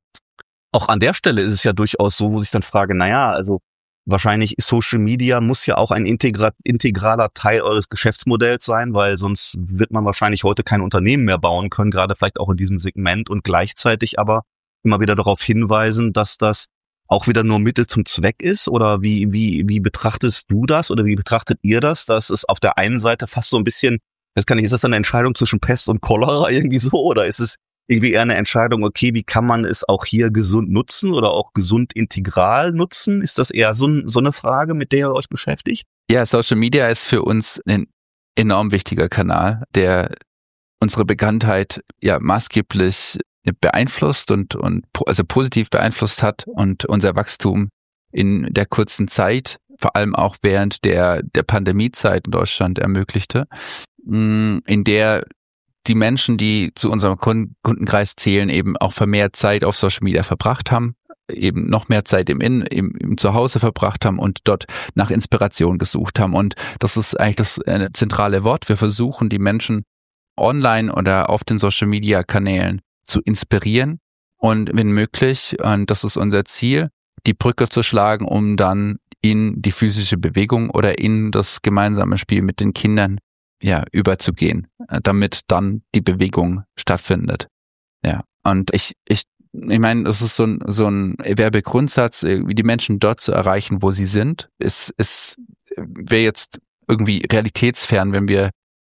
Auch an der Stelle ist es ja durchaus so, wo ich dann frage, naja, also wahrscheinlich Social Media muss ja auch ein integraler Teil eures Geschäftsmodells sein, weil sonst wird man wahrscheinlich heute kein Unternehmen mehr bauen können, gerade vielleicht auch in diesem Segment und gleichzeitig aber immer wieder darauf hinweisen, dass das auch wieder nur Mittel zum Zweck ist oder wie betrachtest du das oder wie betrachtet ihr das, dass es auf der einen Seite fast so ein bisschen, weiß gar nicht, ist das eine Entscheidung zwischen Pest und Cholera irgendwie so oder ist es irgendwie eher eine Entscheidung, okay, wie kann man es auch hier gesund nutzen oder auch gesund integral nutzen? Ist das eher so eine Frage, mit der ihr euch beschäftigt? Ja, Social Media ist für uns ein enorm wichtiger Kanal, der unsere Bekanntheit ja maßgeblich beeinflusst und also positiv beeinflusst hat und unser Wachstum in der kurzen Zeit, vor allem auch während der Pandemiezeit in Deutschland ermöglichte, in der die Menschen, die zu unserem Kundenkreis zählen, eben auch vermehrt Zeit auf Social Media verbracht haben, eben noch mehr Zeit im Zuhause verbracht haben und dort nach Inspiration gesucht haben. Und das ist eigentlich das zentrale Wort. Wir versuchen, die Menschen online oder auf den Social Media Kanälen zu inspirieren und wenn möglich, und das ist unser Ziel, die Brücke zu schlagen, um dann in die physische Bewegung oder in das gemeinsame Spiel mit den Kindern überzugehen, damit dann die Bewegung stattfindet. Ja, und ich meine, das ist so ein Werbegrundsatz, wie die Menschen dort zu erreichen, wo sie sind. Es wäre jetzt irgendwie realitätsfern, wenn wir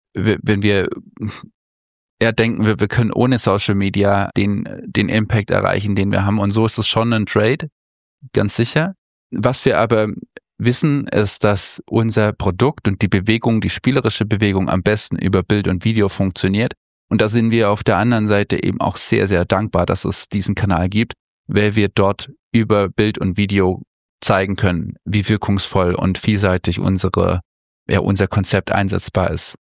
eher denken, wir können ohne Social Media den Impact erreichen, den wir haben. Und so ist es schon ein Trade, ganz sicher. Was wir aber wissen, ist, dass unser Produkt und die Bewegung, die spielerische Bewegung am besten über Bild und Video funktioniert. Und da sind wir auf der anderen Seite eben auch sehr, sehr dankbar, dass es diesen Kanal gibt, weil wir dort über Bild und Video zeigen können, wie wirkungsvoll und vielseitig unser Konzept einsetzbar ist.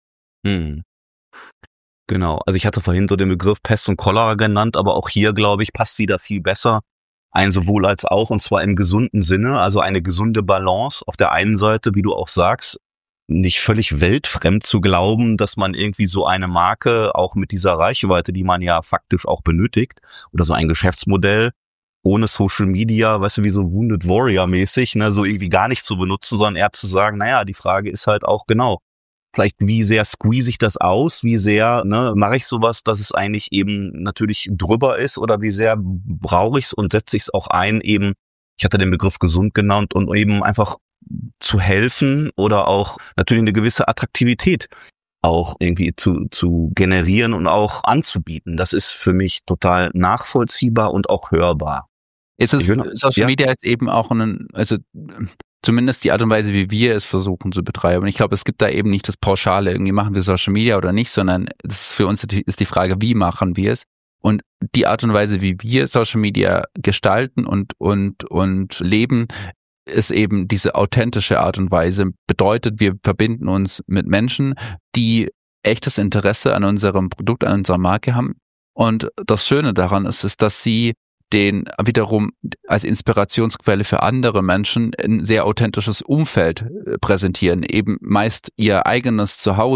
Genau, also ich hatte vorhin so den Begriff Pest und Cholera genannt, aber auch hier, glaube ich, passt wieder viel besser ein sowohl als auch, und zwar im gesunden Sinne, also eine gesunde Balance. Auf der einen Seite, wie du auch sagst, nicht völlig weltfremd zu glauben, dass man irgendwie so eine Marke auch mit dieser Reichweite, die man ja faktisch auch benötigt, oder so ein Geschäftsmodell ohne Social Media, weißt du, wie so Wounded Warrior mäßig, ne, so irgendwie gar nicht zu benutzen, sondern eher zu sagen, naja, die Frage ist halt auch genau, vielleicht wie sehr squeeze ich das aus, wie sehr mache ich sowas, dass es eigentlich eben natürlich drüber ist oder wie sehr brauche ich es und setze ich es auch ein, eben, ich hatte den Begriff gesund genannt, und eben einfach zu helfen oder auch natürlich eine gewisse Attraktivität auch irgendwie zu generieren und auch anzubieten. Das ist für mich total nachvollziehbar und auch hörbar. Social Media ist eben auch also zumindest die Art und Weise, wie wir es versuchen zu betreiben. Und ich glaube, es gibt da eben nicht das Pauschale, irgendwie machen wir Social Media oder nicht, sondern das ist für uns ist die Frage, wie machen wir es? Und die Art und Weise, wie wir Social Media gestalten und leben, ist eben diese authentische Art und Weise. Bedeutet, wir verbinden uns mit Menschen, die echtes Interesse an unserem Produkt, an unserer Marke haben. Und das Schöne daran ist, dass sie den wiederum als Inspirationsquelle für andere Menschen ein sehr authentisches Umfeld präsentieren, eben meist ihr eigenes Zuhause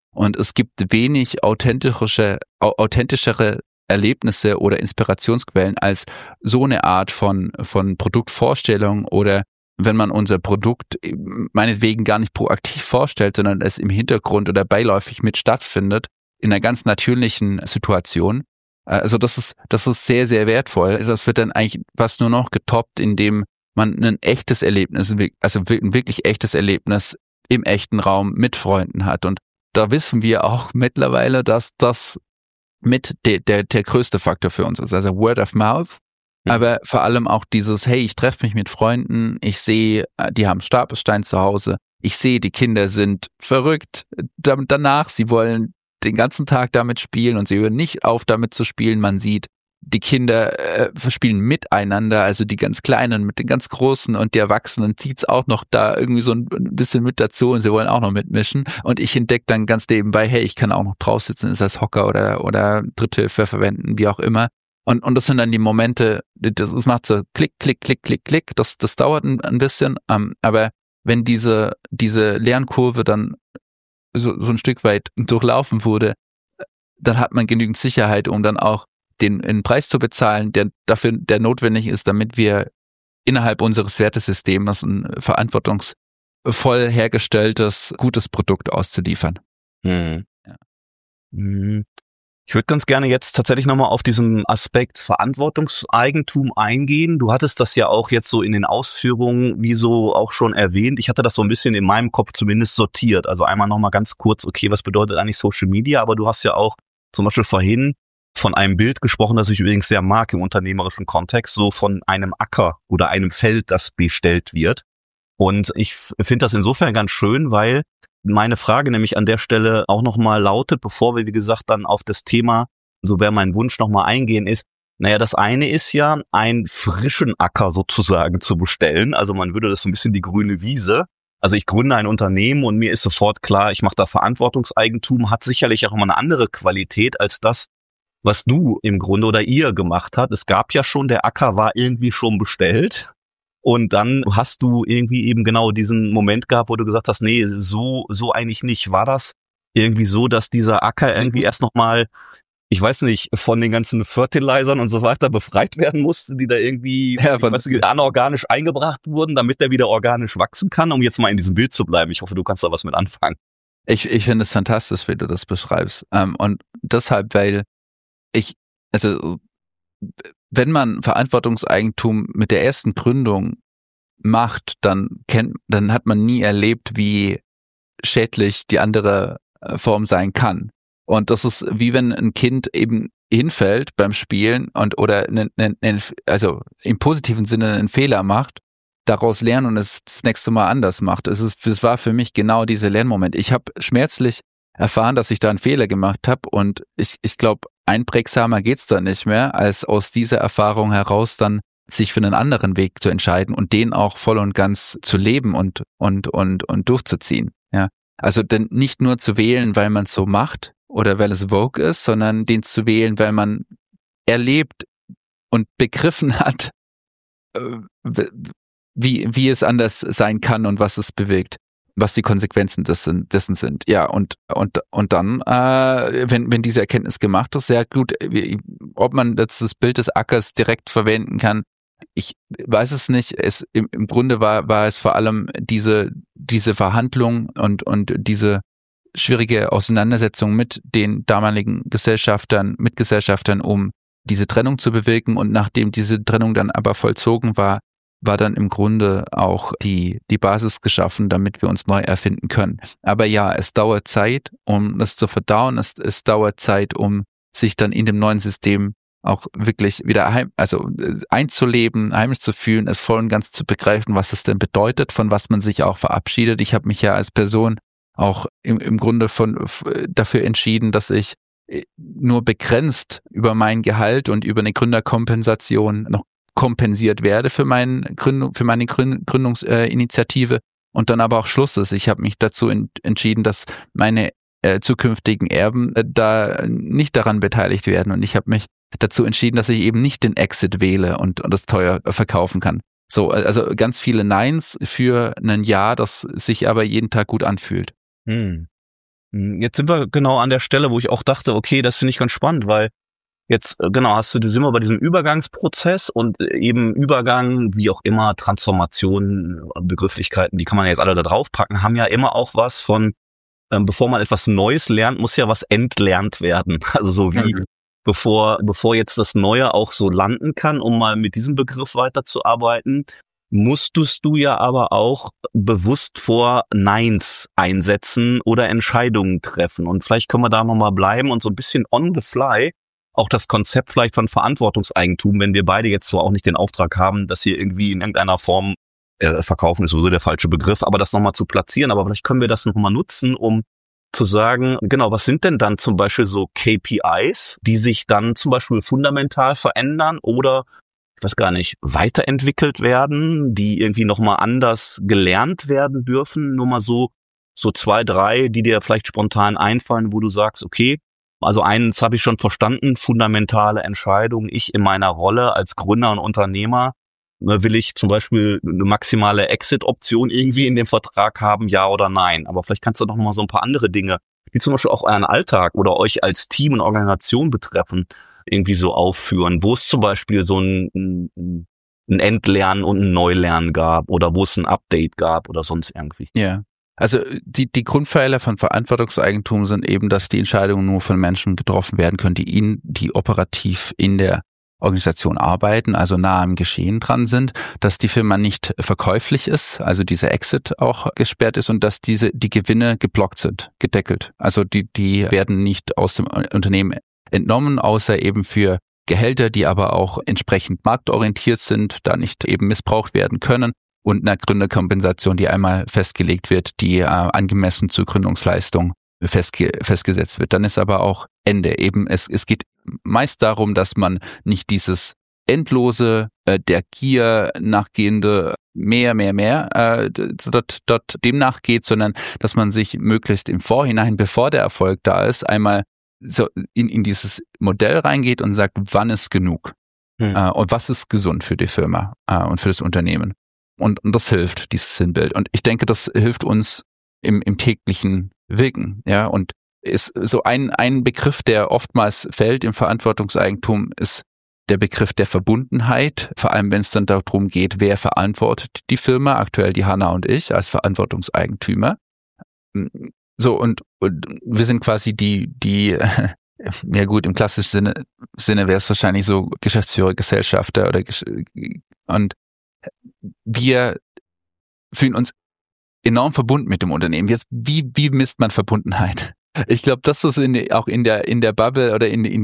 Und es gibt wenig authentischere Erlebnisse oder Inspirationsquellen als so eine Art von Produktvorstellung oder wenn man unser Produkt meinetwegen gar nicht proaktiv vorstellt, sondern es im Hintergrund oder beiläufig mit stattfindet, in einer ganz natürlichen Situation. Also das ist sehr, sehr wertvoll. Das wird dann eigentlich fast nur noch getoppt, indem man ein echtes Erlebnis, also ein wirklich echtes Erlebnis im echten Raum mit Freunden hat. Und da wissen wir auch mittlerweile, dass das mit der größte Faktor für uns ist. Also Word of Mouth, aber vor allem auch dieses, hey, ich treffe mich mit Freunden, ich sehe, die haben Stapelstein zu Hause, ich sehe, die Kinder sind verrückt danach, sie wollen den ganzen Tag damit spielen und sie hören nicht auf, damit zu spielen. Man sieht, die Kinder spielen miteinander, also die ganz Kleinen mit den ganz Großen und die Erwachsenen zieht's auch noch da irgendwie so ein bisschen mit dazu und sie wollen auch noch mitmischen. Und ich entdecke dann ganz nebenbei, hey, ich kann auch noch draußen sitzen, ist als Hocker oder Dritthilfe verwenden, wie auch immer. Und das sind dann die Momente, das macht so Klick, Klick, Klick, Klick, Klick. Das dauert ein bisschen, aber wenn diese Lernkurve dann so ein Stück weit durchlaufen wurde, dann hat man genügend Sicherheit, um dann auch den Preis zu bezahlen, der notwendig ist, damit wir innerhalb unseres Wertesystems ein verantwortungsvoll hergestelltes, gutes Produkt auszuliefern. Ja. Ich würde ganz gerne jetzt tatsächlich nochmal auf diesen Aspekt Verantwortungseigentum eingehen. Du hattest das ja auch jetzt so in den Ausführungen wie so auch schon erwähnt. Ich hatte das so ein bisschen in meinem Kopf zumindest sortiert. Also einmal nochmal ganz kurz, okay, was bedeutet eigentlich Social Media? Aber du hast ja auch zum Beispiel vorhin von einem Bild gesprochen, das ich übrigens sehr mag im unternehmerischen Kontext, so von einem Acker oder einem Feld, das bestellt wird. Und ich finde das insofern ganz schön, weil meine Frage nämlich an der Stelle auch nochmal lautet, bevor wir, wie gesagt, dann auf das Thema, so wäre mein Wunsch, nochmal eingehen, ist, naja, das eine ist ja, einen frischen Acker sozusagen zu bestellen. Also man würde das so ein bisschen die grüne Wiese. Also ich gründe ein Unternehmen und mir ist sofort klar, ich mache da Verantwortungseigentum, hat sicherlich auch immer eine andere Qualität als das, was du im Grunde oder ihr gemacht habt. Es gab ja schon, der Acker war irgendwie schon bestellt. Und dann hast du irgendwie eben genau diesen Moment gehabt, wo du gesagt hast, nee, so eigentlich nicht. War das irgendwie so, dass dieser Acker irgendwie erst nochmal, ich weiß nicht, von den ganzen Fertilizern und so weiter befreit werden musste, die da irgendwie anorganisch eingebracht wurden, damit der wieder organisch wachsen kann, um jetzt mal in diesem Bild zu bleiben. Ich hoffe, du kannst da was mit anfangen. Ich finde es fantastisch, wie du das beschreibst. Und deshalb, weil wenn man Verantwortungseigentum mit der ersten Gründung macht, dann hat man nie erlebt, wie schädlich die andere Form sein kann. Und das ist wie wenn ein Kind eben hinfällt beim Spielen oder also im positiven Sinne einen Fehler macht, daraus lernen und es das nächste Mal anders macht. Es war für mich genau dieser Lernmoment. Ich habe schmerzlich erfahren, dass ich da einen Fehler gemacht habe und ich glaube, einprägsamer geht's da nicht mehr, als aus dieser Erfahrung heraus dann sich für einen anderen Weg zu entscheiden und den auch voll und ganz zu leben und durchzuziehen. Ja, also denn nicht nur zu wählen, weil man es so macht oder weil es Vogue ist, sondern den zu wählen, weil man erlebt und begriffen hat, wie es anders sein kann und was es bewegt, was die Konsequenzen dessen sind. Ja, und dann, wenn diese Erkenntnis gemacht ist, sehr gut, ob man das Bild des Ackers direkt verwenden kann, ich weiß es nicht. Im Grunde war es vor allem diese Verhandlung und diese schwierige Auseinandersetzung mit den damaligen Mitgesellschaftern, um diese Trennung zu bewirken. Und nachdem diese Trennung dann aber vollzogen war dann im Grunde auch die Basis geschaffen, damit wir uns neu erfinden können. Aber ja, es dauert Zeit, um das zu verdauen. Es dauert Zeit, um sich dann in dem neuen System auch wirklich wieder einzuleben, heimisch zu fühlen, es voll und ganz zu begreifen, was es denn bedeutet, von was man sich auch verabschiedet. Ich habe mich ja als Person auch im Grunde dafür entschieden, dass ich nur begrenzt über mein Gehalt und über eine Gründerkompensation noch kompensiert werde für meine Gründungsinitiative und dann aber auch Schluss ist. Ich habe mich dazu entschieden, dass meine zukünftigen Erben da nicht daran beteiligt werden und ich habe mich dazu entschieden, dass ich eben nicht den Exit wähle und das teuer verkaufen kann. So, also ganz viele Neins für ein Ja, das sich aber jeden Tag gut anfühlt. Jetzt sind wir genau an der Stelle, wo ich auch dachte, okay, das finde ich ganz spannend, weil jetzt, genau, sind wir bei diesem Übergangsprozess und eben Übergang, wie auch immer, Transformation, Begrifflichkeiten, die kann man jetzt alle da drauf packen, haben ja immer auch was von, bevor man etwas Neues lernt, muss ja was entlernt werden. Also so wie, bevor jetzt das Neue auch so landen kann, um mal mit diesem Begriff weiterzuarbeiten, musstest du ja aber auch bewusst vor Neins einsetzen oder Entscheidungen treffen. Und vielleicht können wir da nochmal bleiben und so ein bisschen on the fly auch das Konzept vielleicht von Verantwortungseigentum, wenn wir beide jetzt zwar auch nicht den Auftrag haben, das hier irgendwie in irgendeiner Form, verkaufen ist sowieso der falsche Begriff, aber das nochmal zu platzieren. Aber vielleicht können wir das nochmal nutzen, um zu sagen, genau, was sind denn dann zum Beispiel so KPIs, die sich dann zum Beispiel fundamental verändern oder ich weiß gar nicht, weiterentwickelt werden, die irgendwie nochmal anders gelernt werden dürfen. Nur mal so 2, 3, die dir vielleicht spontan einfallen, wo du sagst, okay, also eins habe ich schon verstanden, fundamentale Entscheidung. Ich in meiner Rolle als Gründer und Unternehmer, will ich zum Beispiel eine maximale Exit-Option irgendwie in dem Vertrag haben, ja oder nein. Aber vielleicht kannst du noch mal so ein paar andere Dinge, die zum Beispiel auch euren Alltag oder euch als Team und Organisation betreffen, irgendwie so aufführen, wo es zum Beispiel so ein Entlernen und ein Neulernen gab oder wo es ein Update gab oder sonst irgendwie. Ja, also die Grundpfeiler von Verantwortungseigentum sind eben, dass die Entscheidungen nur von Menschen getroffen werden können, die operativ in der Organisation arbeiten, also nah am Geschehen dran sind, dass die Firma nicht verkäuflich ist, also dieser Exit auch gesperrt ist und dass die Gewinne geblockt sind, gedeckelt. Also die werden nicht aus dem Unternehmen entnommen, außer eben für Gehälter, die aber auch entsprechend marktorientiert sind, da nicht eben missbraucht werden können und einer Gründerkompensation, die einmal festgelegt wird, die angemessen zur Gründungsleistung festgesetzt wird. Dann ist aber auch Ende. Eben es geht meist darum, dass man nicht dieses endlose, der Gier nachgehende mehr dort dem nachgeht, sondern dass man sich möglichst im Vorhinein, bevor der Erfolg da ist, einmal so in dieses Modell reingeht und sagt, wann ist genug und was ist gesund für die Firma und für das Unternehmen. Und das hilft, dieses Sinnbild. Und ich denke, das hilft uns im täglichen Wirken. Ja, und ist so ein Begriff, der oftmals fällt im Verantwortungseigentum, ist der Begriff der Verbundenheit, vor allem wenn es dann darum geht, wer verantwortet die Firma, aktuell die Hanna und ich als Verantwortungseigentümer. So, und wir sind quasi die ja gut, im klassischen Sinne wäre es wahrscheinlich so Geschäftsführer, Gesellschafter und wir fühlen uns enorm verbunden mit dem Unternehmen. Jetzt, wie misst man Verbundenheit? Ich glaube, das ist auch in der Bubble oder in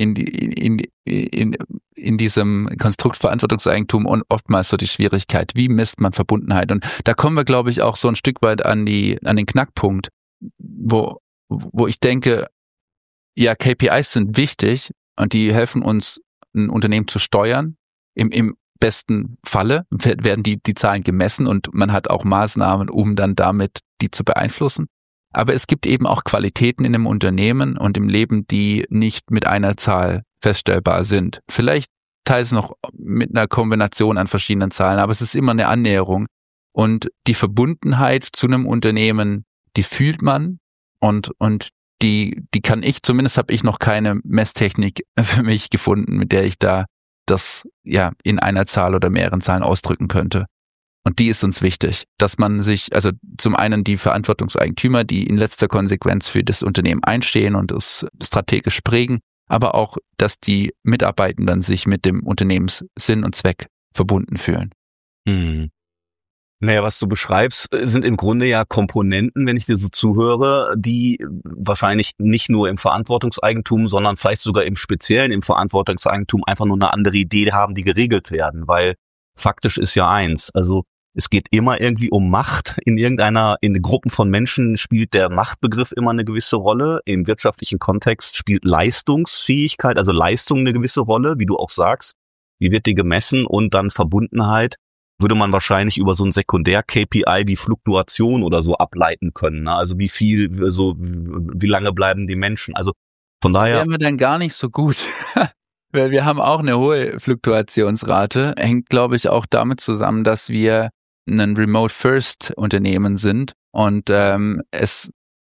diesem Konstrukt Verantwortungseigentum und oftmals so die Schwierigkeit. Wie misst man Verbundenheit? Und da kommen wir, glaube ich, auch so ein Stück weit an den Knackpunkt, wo ich denke, ja, KPIs sind wichtig und die helfen uns, ein Unternehmen zu steuern. Im besten Falle werden die Zahlen gemessen und man hat auch Maßnahmen, um dann damit die zu beeinflussen. Aber es gibt eben auch Qualitäten in einem Unternehmen und im Leben, die nicht mit einer Zahl feststellbar sind. Vielleicht teils noch mit einer Kombination an verschiedenen Zahlen, aber es ist immer eine Annäherung. Und die Verbundenheit zu einem Unternehmen, die fühlt man und die kann ich, zumindest habe ich noch keine Messtechnik für mich gefunden, mit der ich da das ja in einer Zahl oder mehreren Zahlen ausdrücken könnte. Und die ist uns wichtig, dass man sich, also zum einen die Verantwortungseigentümer, die in letzter Konsequenz für das Unternehmen einstehen und es strategisch prägen, aber auch, dass die Mitarbeitenden sich mit dem Unternehmenssinn und Zweck verbunden fühlen. Mhm. Naja, was du beschreibst, sind im Grunde ja Komponenten, wenn ich dir so zuhöre, die wahrscheinlich nicht nur im Verantwortungseigentum, sondern vielleicht sogar im Speziellen im Verantwortungseigentum einfach nur eine andere Idee haben, die geregelt werden, weil faktisch ist ja eins, also es geht immer irgendwie um Macht. In Gruppen von Menschen spielt der Machtbegriff immer eine gewisse Rolle. Im wirtschaftlichen Kontext spielt Leistungsfähigkeit, also Leistung eine gewisse Rolle, wie du auch sagst. Wie wird die gemessen? Und dann Verbundenheit würde man wahrscheinlich über so ein Sekundär-KPI wie Fluktuation oder so ableiten können. Ne? Also wie lange bleiben die Menschen? Also von daher. Wären wir dann gar nicht so gut. Weil wir haben auch eine hohe Fluktuationsrate. Hängt, glaube ich, auch damit zusammen, dass wir ein Remote-First-Unternehmen sind und es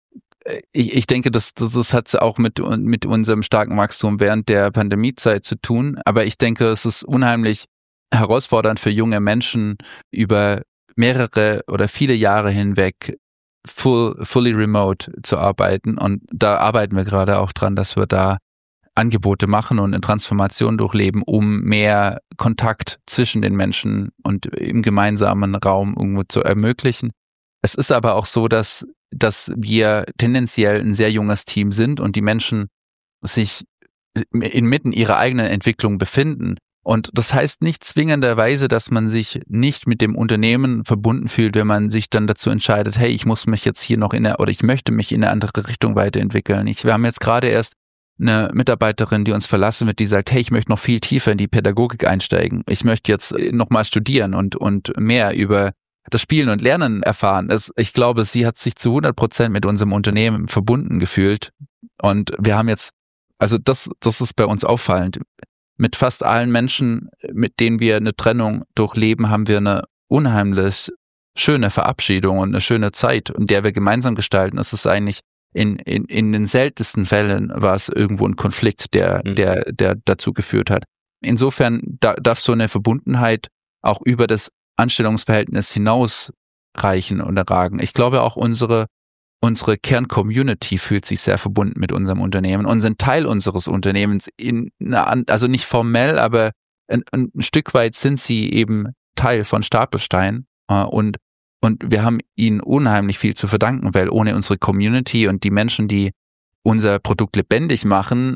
ich denke, das hat auch mit unserem starken Wachstum während der Pandemiezeit zu tun. Aber ich denke, es ist unheimlich herausfordernd für junge Menschen, über mehrere oder viele Jahre hinweg fully remote zu arbeiten. Und da arbeiten wir gerade auch dran, dass wir da Angebote machen und eine Transformation durchleben, um mehr Kontakt zwischen den Menschen und im gemeinsamen Raum irgendwo zu ermöglichen. Es ist aber auch so, dass wir tendenziell ein sehr junges Team sind und die Menschen sich inmitten ihrer eigenen Entwicklung befinden. Und das heißt nicht zwingenderweise, dass man sich nicht mit dem Unternehmen verbunden fühlt, wenn man sich dann dazu entscheidet, hey, ich muss mich jetzt hier noch ich möchte mich in eine andere Richtung weiterentwickeln. Wir haben jetzt gerade erst eine Mitarbeiterin, die uns verlassen wird, die sagt, hey, ich möchte noch viel tiefer in die Pädagogik einsteigen. Ich möchte jetzt nochmal studieren und mehr über das Spielen und Lernen erfahren. Ich glaube, sie hat sich zu 100% mit unserem Unternehmen verbunden gefühlt. Und wir haben jetzt, also das ist bei uns auffallend. Mit fast allen Menschen, mit denen wir eine Trennung durchleben, haben wir eine unheimlich schöne Verabschiedung und eine schöne Zeit, in der wir gemeinsam gestalten. Es ist eigentlich in den seltensten Fällen war es irgendwo ein Konflikt, der dazu geführt hat. Insofern darf so eine Verbundenheit auch über das Anstellungsverhältnis hinaus reichen und erragen. Ich glaube auch unsere Kern-Community fühlt sich sehr verbunden mit unserem Unternehmen und sind Teil unseres Unternehmens also nicht formell, aber ein Stück weit sind sie eben Teil von Stapelstein und wir haben ihnen unheimlich viel zu verdanken, weil ohne unsere Community und die Menschen, die unser Produkt lebendig machen,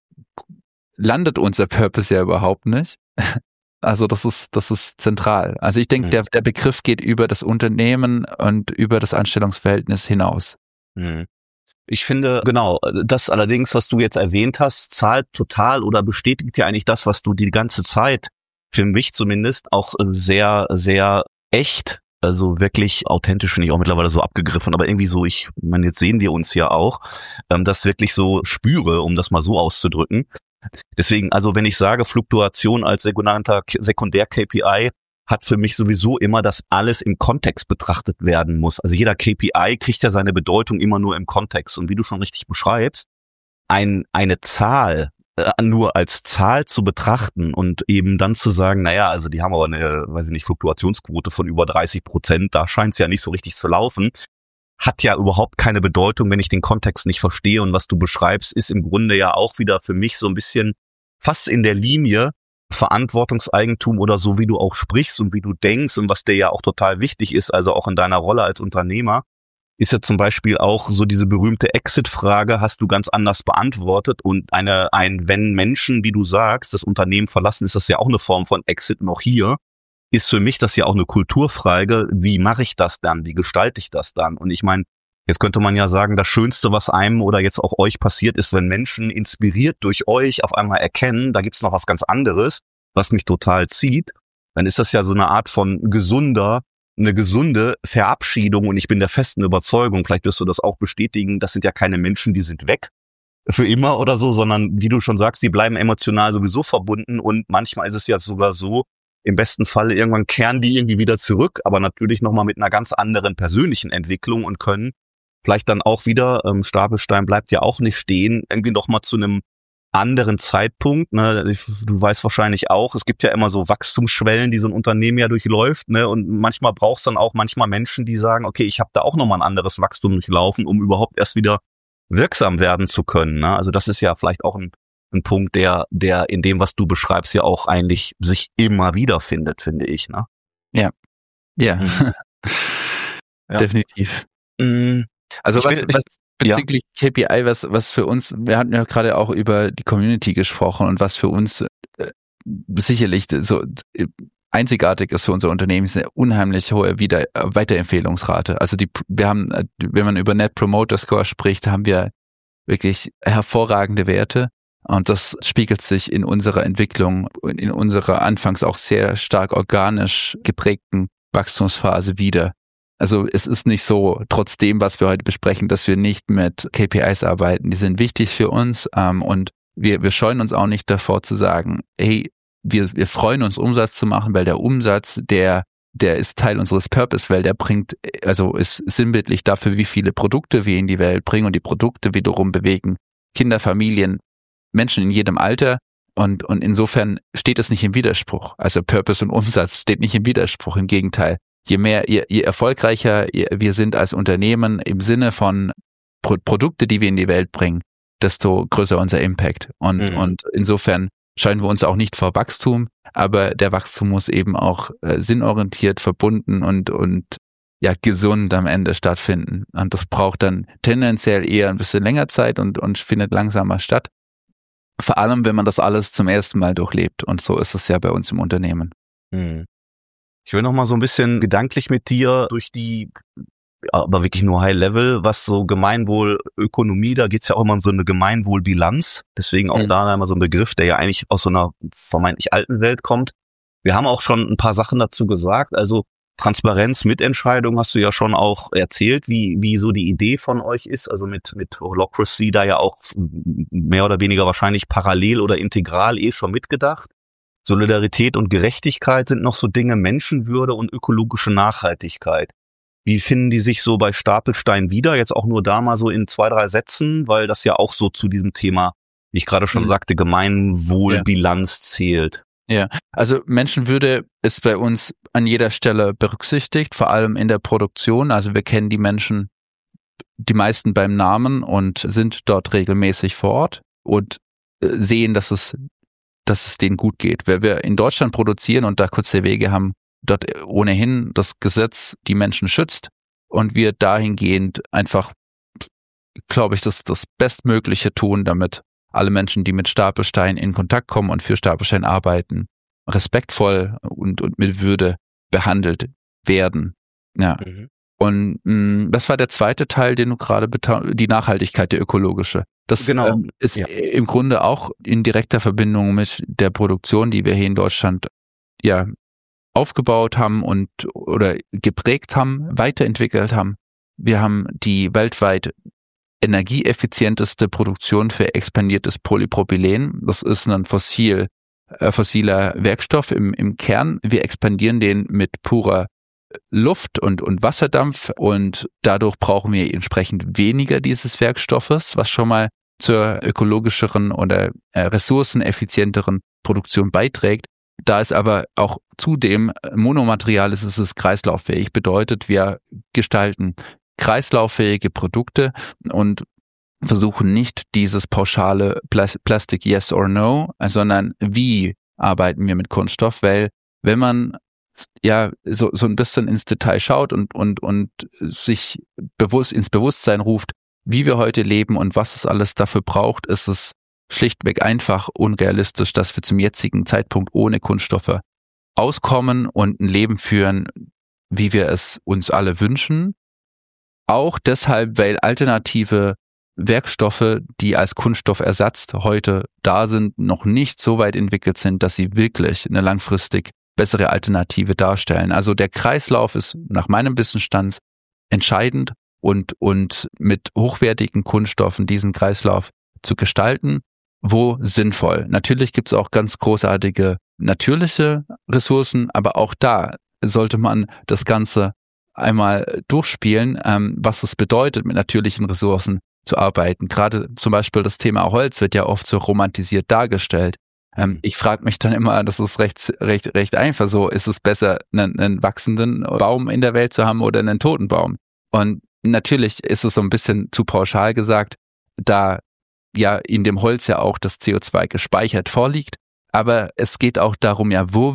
landet unser Purpose ja überhaupt nicht. Also das ist zentral. Also ich denke, der Begriff geht über das Unternehmen und über das Anstellungsverhältnis hinaus. Ich finde, genau, das allerdings, was du jetzt erwähnt hast, zahlt total oder bestätigt ja eigentlich das, was du die ganze Zeit, für mich zumindest, auch sehr, sehr echt, also wirklich authentisch, finde ich auch mittlerweile so abgegriffen, aber irgendwie so, ich meine, jetzt sehen wir uns ja auch, das wirklich so spüre, um das mal so auszudrücken. Deswegen, also wenn ich sage, Fluktuation als Sekundär-KPI hat für mich sowieso immer, dass alles im Kontext betrachtet werden muss. Also jeder KPI kriegt ja seine Bedeutung immer nur im Kontext. Und wie du schon richtig beschreibst, eine Zahl nur als Zahl zu betrachten und eben dann zu sagen, naja, also die haben aber eine, weiß ich nicht, Fluktuationsquote von über 30%, da scheint es ja nicht so richtig zu laufen, hat ja überhaupt keine Bedeutung, wenn ich den Kontext nicht verstehe. Und was du beschreibst, ist im Grunde ja auch wieder für mich so ein bisschen fast in der Linie Verantwortungseigentum oder so, wie du auch sprichst und wie du denkst und was dir ja auch total wichtig ist, also auch in deiner Rolle als Unternehmer, ist ja zum Beispiel auch so diese berühmte Exit-Frage, hast du ganz anders beantwortet. Und wenn Menschen, wie du sagst, das Unternehmen verlassen, ist das ja auch eine Form von Exit noch hier. Ist für mich das ja auch eine Kulturfrage. Wie mache ich das dann? Wie gestalte ich das dann? Und ich meine, jetzt könnte man ja sagen, das Schönste, was einem oder jetzt auch euch passiert, ist, wenn Menschen inspiriert durch euch auf einmal erkennen, da gibt's noch was ganz anderes, was mich total zieht. Dann ist das ja so eine Art von eine gesunde Verabschiedung. Und ich bin der festen Überzeugung, vielleicht wirst du das auch bestätigen, das sind ja keine Menschen, die sind weg für immer oder so, sondern wie du schon sagst, die bleiben emotional sowieso verbunden. Und manchmal ist es ja sogar so, im besten Fall irgendwann kehren die irgendwie wieder zurück, aber natürlich nochmal mit einer ganz anderen persönlichen Entwicklung und können vielleicht dann auch wieder, Stapelstein bleibt ja auch nicht stehen, irgendwie nochmal zu einem anderen Zeitpunkt, ne? Du weißt wahrscheinlich auch, es gibt ja immer so Wachstumsschwellen, die so ein Unternehmen ja durchläuft, ne? Und manchmal brauchst dann auch Menschen, die sagen, okay, ich habe da auch nochmal ein anderes Wachstum durchlaufen, um überhaupt erst wieder wirksam werden zu können, ne? Also das ist ja vielleicht auch ein Punkt, der in dem, was du beschreibst, ja auch eigentlich sich immer wieder findet, finde ich, ne? Ja. Ja. Definitiv. Also was bezüglich KPI, was für uns, wir hatten ja gerade auch über die Community gesprochen und was für uns sicherlich so einzigartig ist für unser Unternehmen, ist eine unheimlich hohe Weiterempfehlungsrate. Also wir haben, wenn man über Net Promoter Score spricht, haben wir wirklich hervorragende Werte. Und das spiegelt sich in unserer Entwicklung, in unserer anfangs auch sehr stark organisch geprägten Wachstumsphase wieder. Also es ist nicht so, trotz dem, was wir heute besprechen, dass wir nicht mit KPIs arbeiten. Die sind wichtig für uns und wir scheuen uns auch nicht davor zu sagen, hey, wir freuen uns, Umsatz zu machen, weil der Umsatz, der der ist Teil unseres Purpose, weil der ist sinnbildlich dafür, wie viele Produkte wir in die Welt bringen und die Produkte wiederum bewegen Kinder, Familien, Menschen in jedem Alter und insofern steht es nicht im Widerspruch. Also Purpose und Umsatz steht nicht im Widerspruch, im Gegenteil. Je erfolgreicher wir sind als Unternehmen im Sinne von Produkte, die wir in die Welt bringen, desto größer unser Impact. Und insofern scheuen wir uns auch nicht vor Wachstum, aber der Wachstum muss eben auch sinnorientiert, verbunden und ja gesund am Ende stattfinden. Und das braucht dann tendenziell eher ein bisschen länger Zeit und findet langsamer statt. Vor allem, wenn man das alles zum ersten Mal durchlebt. Und so ist es ja bei uns im Unternehmen. Ich will noch mal so ein bisschen gedanklich mit dir durch die, aber wirklich nur High Level, was so Gemeinwohlökonomie, da geht's ja auch immer um so eine Gemeinwohlbilanz. Deswegen auch da immer so ein Begriff, der ja eigentlich aus so einer vermeintlich alten Welt kommt. Wir haben auch schon ein paar Sachen dazu gesagt. Also Transparenz, Mitentscheidung hast du ja schon auch erzählt, wie so die Idee von euch ist. Also mit Holacracy da ja auch mehr oder weniger wahrscheinlich parallel oder integral schon mitgedacht. Solidarität und Gerechtigkeit sind noch so Dinge, Menschenwürde und ökologische Nachhaltigkeit. Wie finden die sich so bei Stapelstein wieder? Jetzt auch nur da mal so in 2, 3 Sätzen, weil das ja auch so zu diesem Thema, wie ich gerade schon sagte, Gemeinwohlbilanz zählt. Ja, also Menschenwürde ist bei uns an jeder Stelle berücksichtigt, vor allem in der Produktion. Also wir kennen die Menschen, die meisten beim Namen und sind dort regelmäßig vor Ort und sehen, dass es denen gut geht. Weil wir in Deutschland produzieren und da kurze Wege haben, dort ohnehin das Gesetz die Menschen schützt und wir dahingehend einfach, glaube ich, das Bestmögliche tun, damit alle Menschen, die mit Stapelstein in Kontakt kommen und für Stapelstein arbeiten, respektvoll und mit Würde behandelt werden. Ja. Und das war der zweite Teil, den du gerade die Nachhaltigkeit, der ökologische. Das ist im Grunde auch in direkter Verbindung mit der Produktion, die wir hier in Deutschland ja aufgebaut haben oder geprägt haben, weiterentwickelt haben. Wir haben die weltweit energieeffizienteste Produktion für expandiertes Polypropylen. Das ist ein fossiler Werkstoff im Kern. Wir expandieren den mit purer Luft und Wasserdampf und dadurch brauchen wir entsprechend weniger dieses Werkstoffes, was schon mal zur ökologischeren oder ressourceneffizienteren Produktion beiträgt. Da es aber auch zudem Monomaterial ist, ist es kreislauffähig. Bedeutet, wir gestalten kreislauffähige Produkte und versuchen nicht dieses pauschale Plastic Yes or No, sondern wie arbeiten wir mit Kunststoff, weil wenn man ja so ein bisschen ins Detail schaut und sich ins Bewusstsein ruft, wie wir heute leben und was es alles dafür braucht, ist es schlichtweg einfach unrealistisch, dass wir zum jetzigen Zeitpunkt ohne Kunststoffe auskommen und ein Leben führen, wie wir es uns alle wünschen. Auch deshalb, weil alternative Werkstoffe, die als Kunststoffersatz heute da sind, noch nicht so weit entwickelt sind, dass sie wirklich eine langfristig bessere Alternative darstellen. Also der Kreislauf ist nach meinem Wissensstand entscheidend und mit hochwertigen Kunststoffen diesen Kreislauf zu gestalten, wo sinnvoll. Natürlich gibt es auch ganz großartige natürliche Ressourcen, aber auch da sollte man das Ganze einmal durchspielen, was es bedeutet, mit natürlichen Ressourcen zu arbeiten. Gerade zum Beispiel das Thema Holz wird ja oft so romantisiert dargestellt. Ich frage mich dann immer, das ist recht einfach so, ist es besser, einen wachsenden Baum in der Welt zu haben oder einen toten Baum? Und natürlich ist es so ein bisschen zu pauschal gesagt, da ja in dem Holz ja auch das CO2 gespeichert vorliegt. Aber es geht auch darum, ja, wo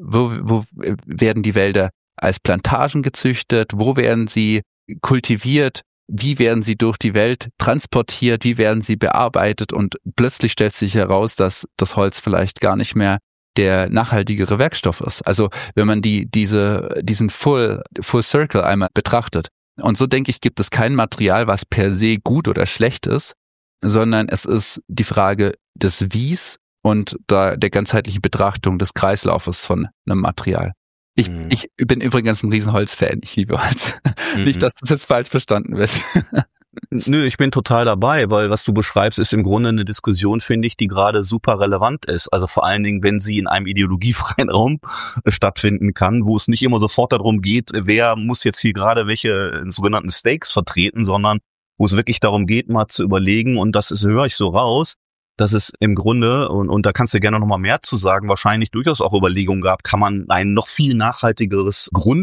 werden die Wälder als Plantagen gezüchtet, wo werden sie kultiviert, wie werden sie durch die Welt transportiert, wie werden sie bearbeitet und plötzlich stellt sich heraus, dass das Holz vielleicht gar nicht mehr der nachhaltigere Werkstoff ist. Also wenn man diesen Full Circle einmal betrachtet. Und so denke ich, gibt es kein Material, was per se gut oder schlecht ist, sondern es ist die Frage des Wies und der ganzheitlichen Betrachtung des Kreislaufes von einem Material. Ich bin übrigens ein Riesenholz-Fan, ich liebe Holz. Nicht, dass das jetzt falsch verstanden wird. Nö, ich bin total dabei, weil was du beschreibst, ist im Grunde eine Diskussion, finde ich, die gerade super relevant ist. Also vor allen Dingen, wenn sie in einem ideologiefreien Raum stattfinden kann, wo es nicht immer sofort darum geht, wer muss jetzt hier gerade welche sogenannten Stakes vertreten, sondern wo es wirklich darum geht, mal zu überlegen, und das ist, höre ich so raus, dass es im Grunde, und da kannst du gerne noch mal mehr zu sagen, wahrscheinlich durchaus auch Überlegungen gab, kann man einen noch viel nachhaltigeren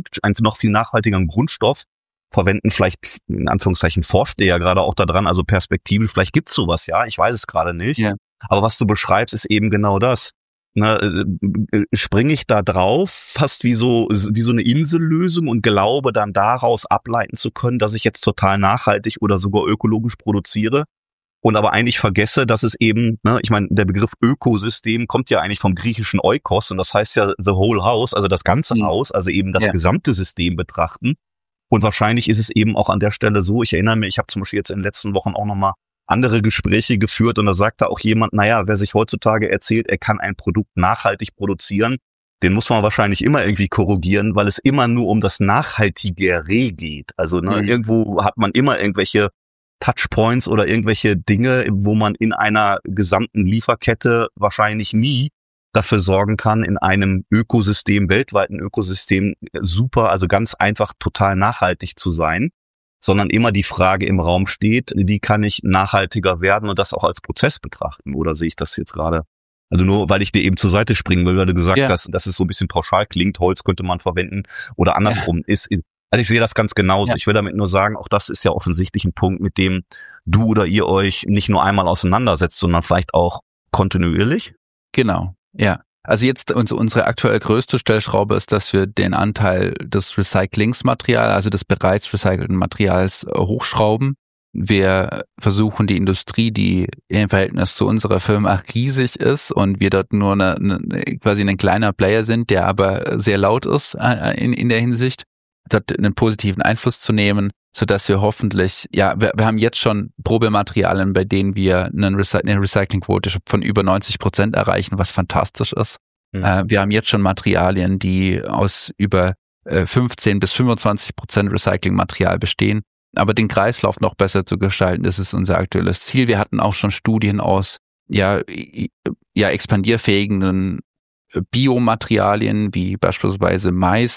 Grundstoff verwenden, vielleicht in Anführungszeichen forscht ihr ja gerade auch daran, also perspektivisch, vielleicht gibt's sowas, ja, ich weiß es gerade nicht. Ja. Aber was du beschreibst, ist eben genau das. Springe ich da drauf, fast wie so eine Insellösung und glaube dann daraus ableiten zu können, dass ich jetzt total nachhaltig oder sogar ökologisch produziere und aber eigentlich vergesse, dass es eben, ich meine, der Begriff Ökosystem kommt ja eigentlich vom griechischen Oikos und das heißt ja the whole house, also das ganze Haus, also eben das gesamte System betrachten. Und wahrscheinlich ist es eben auch an der Stelle so, ich erinnere mich, ich habe zum Beispiel jetzt in den letzten Wochen auch nochmal andere Gespräche geführt und da sagte auch jemand, wer sich heutzutage erzählt, er kann ein Produkt nachhaltig produzieren, den muss man wahrscheinlich immer irgendwie korrigieren, weil es immer nur um das Nachhaltigere geht. Also irgendwo hat man immer irgendwelche Touchpoints oder irgendwelche Dinge, wo man in einer gesamten Lieferkette wahrscheinlich nie dafür sorgen kann, in einem Ökosystem, weltweiten Ökosystem super, also ganz einfach total nachhaltig zu sein, sondern immer die Frage im Raum steht, wie kann ich nachhaltiger werden und das auch als Prozess betrachten? Oder sehe ich das jetzt gerade? Also nur, weil ich dir eben zur Seite springen will, weil du gesagt hast, dass es so ein bisschen pauschal klingt, Holz könnte man verwenden oder andersrum ist. Also ich sehe das ganz genauso. Ich will damit nur sagen, auch das ist ja offensichtlich ein Punkt, mit dem du oder ihr euch nicht nur einmal auseinandersetzt, sondern vielleicht auch kontinuierlich. Genau, ja. Also jetzt unsere aktuell größte Stellschraube ist, dass wir den Anteil des Recyclingsmaterials, also des bereits recycelten Materials, hochschrauben. Wir versuchen die Industrie, die im Verhältnis zu unserer Firma riesig ist und wir dort nur quasi ein kleiner Player sind, der aber sehr laut ist in der Hinsicht, dort einen positiven Einfluss zu nehmen, sodass wir hoffentlich, wir haben jetzt schon Probematerialien, bei denen wir eine Recyclingquote von über 90% erreichen, was fantastisch ist. Wir haben jetzt schon Materialien, die aus über 15 bis 25% Recyclingmaterial bestehen. Aber den Kreislauf noch besser zu gestalten, das ist unser aktuelles Ziel. Wir hatten auch schon Studien aus expandierfähigen Biomaterialien wie beispielsweise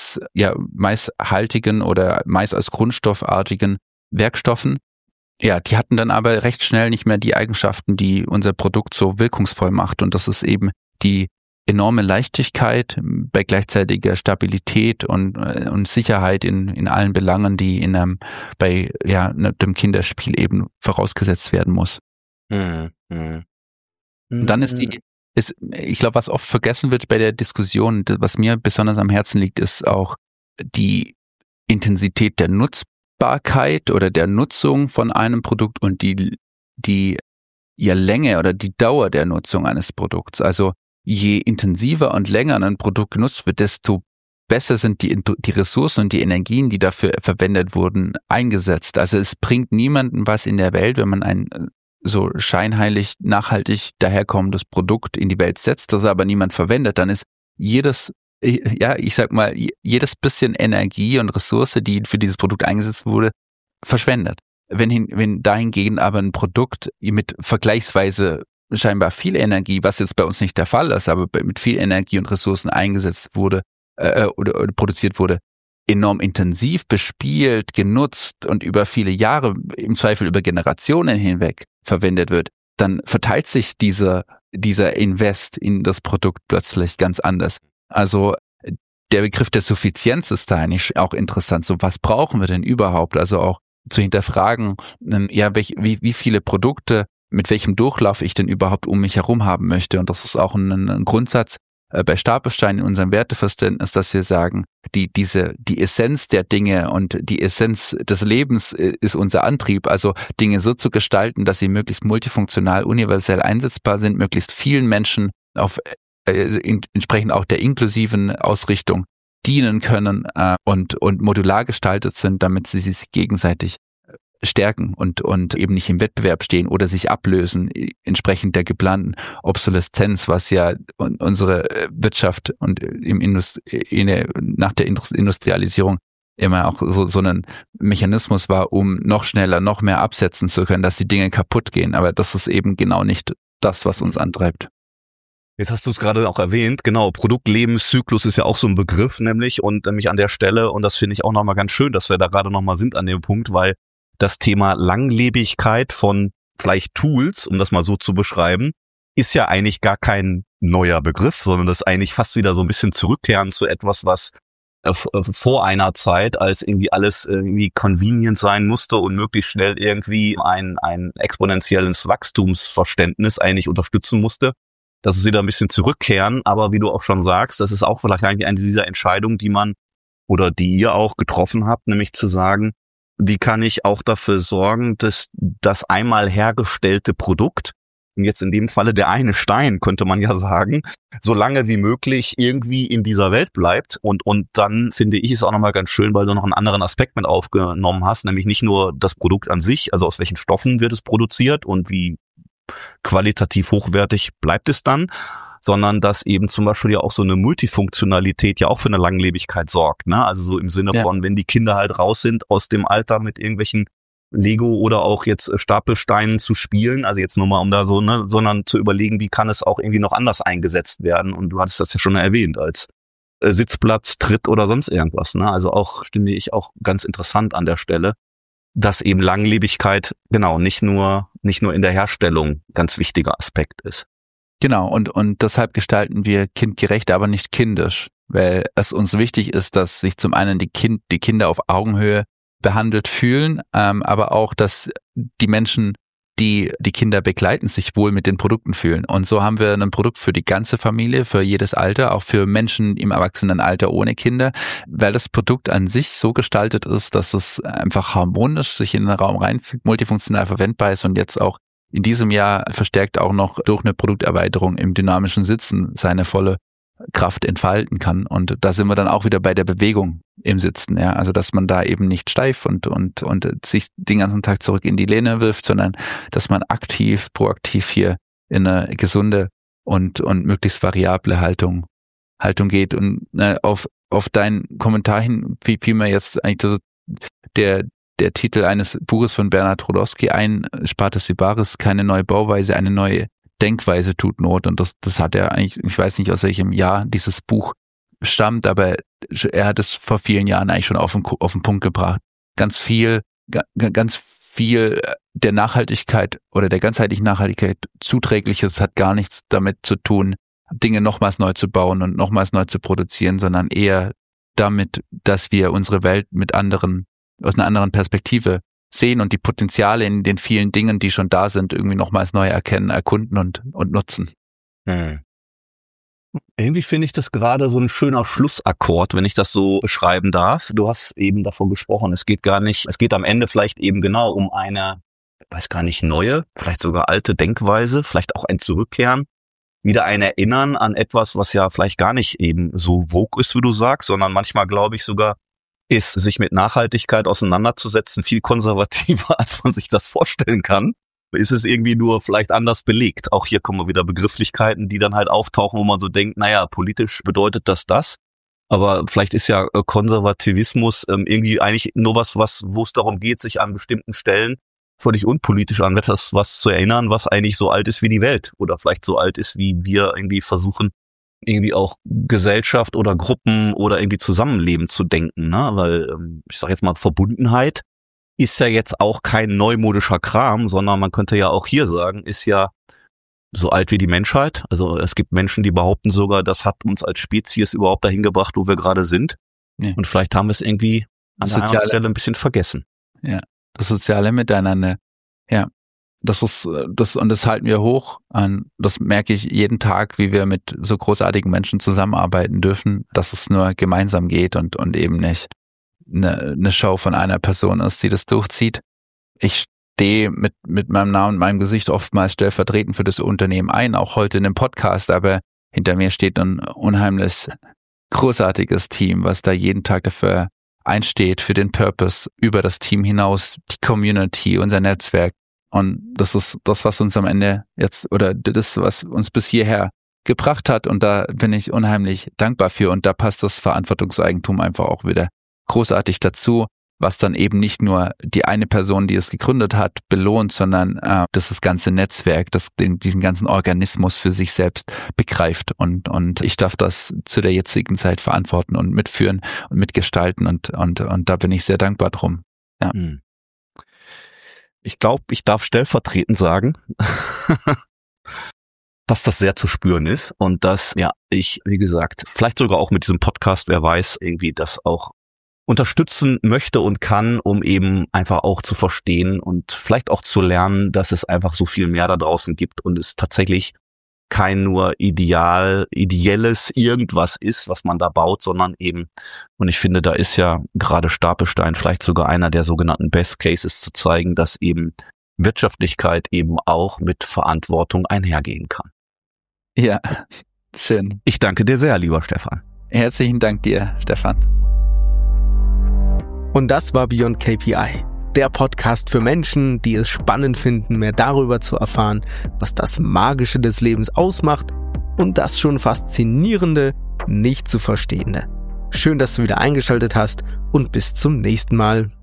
maishaltigen oder Mais als grundstoffartigen Werkstoffen. Ja, die hatten dann aber recht schnell nicht mehr die Eigenschaften, die unser Produkt so wirkungsvoll macht. Und das ist eben die enorme Leichtigkeit bei gleichzeitiger Stabilität und Sicherheit in allen Belangen, die dem Kinderspiel eben vorausgesetzt werden muss. Und dann ich glaube, was oft vergessen wird bei der Diskussion, was mir besonders am Herzen liegt, ist auch die Intensität der Nutzbarkeit oder der Nutzung von einem Produkt und die Länge oder die Dauer der Nutzung eines Produkts. Also je intensiver und länger ein Produkt genutzt wird, desto besser sind die Ressourcen und die Energien, die dafür verwendet wurden, eingesetzt. Also es bringt niemandem was in der Welt, wenn man ein so scheinheilig, nachhaltig daherkommendes Produkt in die Welt setzt, das aber niemand verwendet, dann ist jedes bisschen Energie und Ressource, die für dieses Produkt eingesetzt wurde, verschwendet. Wenn dahingehend aber ein Produkt mit vergleichsweise scheinbar viel Energie, was jetzt bei uns nicht der Fall ist, aber mit viel Energie und Ressourcen eingesetzt wurde oder produziert wurde, enorm intensiv bespielt, genutzt und über viele Jahre, im Zweifel über Generationen hinweg verwendet wird, dann verteilt sich dieser Invest in das Produkt plötzlich ganz anders. Also der Begriff der Suffizienz ist da eigentlich auch interessant. So, was brauchen wir denn überhaupt? Also auch zu hinterfragen, wie viele Produkte, mit welchem Durchlauf ich denn überhaupt um mich herum haben möchte. Und das ist auch ein Grundsatz bei Stapelstein in unserem Werteverständnis, dass wir sagen, die Essenz der Dinge und die Essenz des Lebens ist unser Antrieb, also Dinge so zu gestalten, dass sie möglichst multifunktional, universell einsetzbar sind, möglichst vielen Menschen entsprechend auch der inklusiven Ausrichtung dienen können und modular gestaltet sind, damit sie sich gegenseitig stärken und eben nicht im Wettbewerb stehen oder sich ablösen, entsprechend der geplanten Obsoleszenz, was ja unsere Wirtschaft und nach der Industrialisierung immer auch so ein Mechanismus war, um noch schneller, noch mehr absetzen zu können, dass die Dinge kaputt gehen. Aber das ist eben genau nicht das, was uns antreibt. Jetzt hast du es gerade auch erwähnt, genau, Produktlebenszyklus ist ja auch so ein Begriff nämlich an der Stelle, und das finde ich auch nochmal ganz schön, dass wir da gerade nochmal sind an dem Punkt, weil das Thema Langlebigkeit von vielleicht Tools, um das mal so zu beschreiben, ist ja eigentlich gar kein neuer Begriff, sondern das ist eigentlich fast wieder so ein bisschen zurückkehren zu etwas, was vor einer Zeit, als irgendwie alles irgendwie convenient sein musste und möglichst schnell irgendwie ein exponentielles Wachstumsverständnis eigentlich unterstützen musste, dass es wieder ein bisschen zurückkehren. Aber wie du auch schon sagst, das ist auch vielleicht eigentlich eine dieser Entscheidungen, die man oder die ihr auch getroffen habt, nämlich zu sagen, wie kann ich auch dafür sorgen, dass das einmal hergestellte Produkt, und jetzt in dem Falle der eine Stein, könnte man ja sagen, so lange wie möglich irgendwie in dieser Welt bleibt. Und dann finde ich es auch nochmal ganz schön, weil du noch einen anderen Aspekt mit aufgenommen hast, nämlich nicht nur das Produkt an sich, also aus welchen Stoffen wird es produziert und wie qualitativ hochwertig bleibt es dann, sondern dass eben zum Beispiel ja auch so eine Multifunktionalität ja auch für eine Langlebigkeit sorgt, ne? Also so im Sinne von, wenn die Kinder halt raus sind aus dem Alter mit irgendwelchen Lego oder auch jetzt Stapelsteinen zu spielen, also jetzt nur mal um da so, ne, sondern zu überlegen, wie kann es auch irgendwie noch anders eingesetzt werden, und du hattest das ja schon erwähnt, als Sitzplatz, Tritt oder sonst irgendwas, ne? Also auch, finde ich, auch ganz interessant an der Stelle, dass eben Langlebigkeit, genau, nicht nur in der Herstellung ganz wichtiger Aspekt ist. Genau, und deshalb gestalten wir kindgerecht, aber nicht kindisch, weil es uns wichtig ist, dass sich zum einen die Kinder auf Augenhöhe behandelt fühlen, aber auch, dass die Menschen, die Kinder begleiten, sich wohl mit den Produkten fühlen. Und so haben wir ein Produkt für die ganze Familie, für jedes Alter, auch für Menschen im Erwachsenenalter ohne Kinder, weil das Produkt an sich so gestaltet ist, dass es einfach harmonisch sich in den Raum reinfügt, multifunktional verwendbar ist und jetzt auch in diesem Jahr verstärkt auch noch durch eine Produkterweiterung im dynamischen Sitzen seine volle Kraft entfalten kann. Und da sind wir dann auch wieder bei der Bewegung im Sitzen, ja. Also, dass man da eben nicht steif und sich den ganzen Tag zurück in die Lehne wirft, sondern dass man aktiv, proaktiv hier in eine gesunde und möglichst variable Haltung geht. Und auf deinen Kommentar hin fiel mir jetzt eigentlich so der Titel eines Buches von Bernhard Rudowski ein, Spartas Vivaris, keine neue Bauweise, eine neue Denkweise tut Not. Und das hat er eigentlich, ich weiß nicht, aus welchem Jahr dieses Buch stammt, aber er hat es vor vielen Jahren eigentlich schon auf den Punkt gebracht. Ganz viel der Nachhaltigkeit oder der ganzheitlichen Nachhaltigkeit Zuträgliches hat gar nichts damit zu tun, Dinge nochmals neu zu bauen und nochmals neu zu produzieren, sondern eher damit, dass wir unsere Welt aus einer anderen Perspektive sehen und die Potenziale in den vielen Dingen, die schon da sind, irgendwie nochmals neu erkennen, erkunden und nutzen. Irgendwie finde ich das gerade so ein schöner Schlussakkord, wenn ich das so beschreiben darf. Du hast eben davon gesprochen, es geht am Ende vielleicht eben genau um eine, weiß gar nicht, neue, vielleicht sogar alte Denkweise, vielleicht auch ein Zurückkehren, wieder ein Erinnern an etwas, was ja vielleicht gar nicht eben so vogue ist, wie du sagst, sondern manchmal, glaube ich, sogar ist, sich mit Nachhaltigkeit auseinanderzusetzen, viel konservativer, als man sich das vorstellen kann. Ist es irgendwie nur vielleicht anders belegt. Auch hier kommen wieder Begrifflichkeiten, die dann halt auftauchen, wo man so denkt, naja, politisch bedeutet das. Aber vielleicht ist ja Konservativismus irgendwie eigentlich nur wo es darum geht, sich an bestimmten Stellen völlig unpolitisch an etwas was zu erinnern, was eigentlich so alt ist wie die Welt. Oder vielleicht so alt ist, wie wir irgendwie versuchen, irgendwie auch Gesellschaft oder Gruppen oder irgendwie Zusammenleben zu denken, ne? Weil, ich sag jetzt mal, Verbundenheit ist ja jetzt auch kein neumodischer Kram, sondern man könnte ja auch hier sagen, ist ja so alt wie die Menschheit. Also es gibt Menschen, die behaupten sogar, das hat uns als Spezies überhaupt dahin gebracht, wo wir gerade sind. Ja. Und vielleicht haben wir es irgendwie an der anderen Stelle ein bisschen vergessen. Ja, das soziale Miteinander. Ja. Das halten wir hoch an. Das merke ich jeden Tag, wie wir mit so großartigen Menschen zusammenarbeiten dürfen, dass es nur gemeinsam geht und eben nicht eine Show von einer Person ist, die das durchzieht. Ich stehe mit meinem Namen und meinem Gesicht oftmals stellvertretend für das Unternehmen ein, auch heute in dem Podcast, aber hinter mir steht ein unheimlich großartiges Team, was da jeden Tag dafür einsteht, für den Purpose, über das Team hinaus, die Community, unser Netzwerk. Und das ist das, was uns am Ende jetzt, oder das, was uns bis hierher gebracht hat. Und da bin ich unheimlich dankbar für. Und da passt das Verantwortungseigentum einfach auch wieder großartig dazu, was dann eben nicht nur die eine Person, die es gegründet hat, belohnt, sondern das ganze Netzwerk, das diesen ganzen Organismus für sich selbst begreift. Und ich darf das zu der jetzigen Zeit verantworten und mitführen und mitgestalten und da bin ich sehr dankbar drum. Ja. Ich glaube, ich darf stellvertretend sagen, dass das sehr zu spüren ist und dass ich, wie gesagt, vielleicht sogar auch mit diesem Podcast, wer weiß, irgendwie das auch unterstützen möchte und kann, um eben einfach auch zu verstehen und vielleicht auch zu lernen, dass es einfach so viel mehr da draußen gibt und es tatsächlich kein nur ideelles irgendwas ist, was man da baut, sondern eben, und ich finde, da ist ja gerade Stapelstein vielleicht sogar einer der sogenannten Best Cases zu zeigen, dass eben Wirtschaftlichkeit eben auch mit Verantwortung einhergehen kann. Ja, schön. Ich danke dir sehr, lieber Stefan. Herzlichen Dank dir, Stefan. Und das war Beyond KPI, der Podcast für Menschen, die es spannend finden, mehr darüber zu erfahren, was das Magische des Lebens ausmacht und das schon Faszinierende nicht zu Verstehende. Schön, dass du wieder eingeschaltet hast und bis zum nächsten Mal.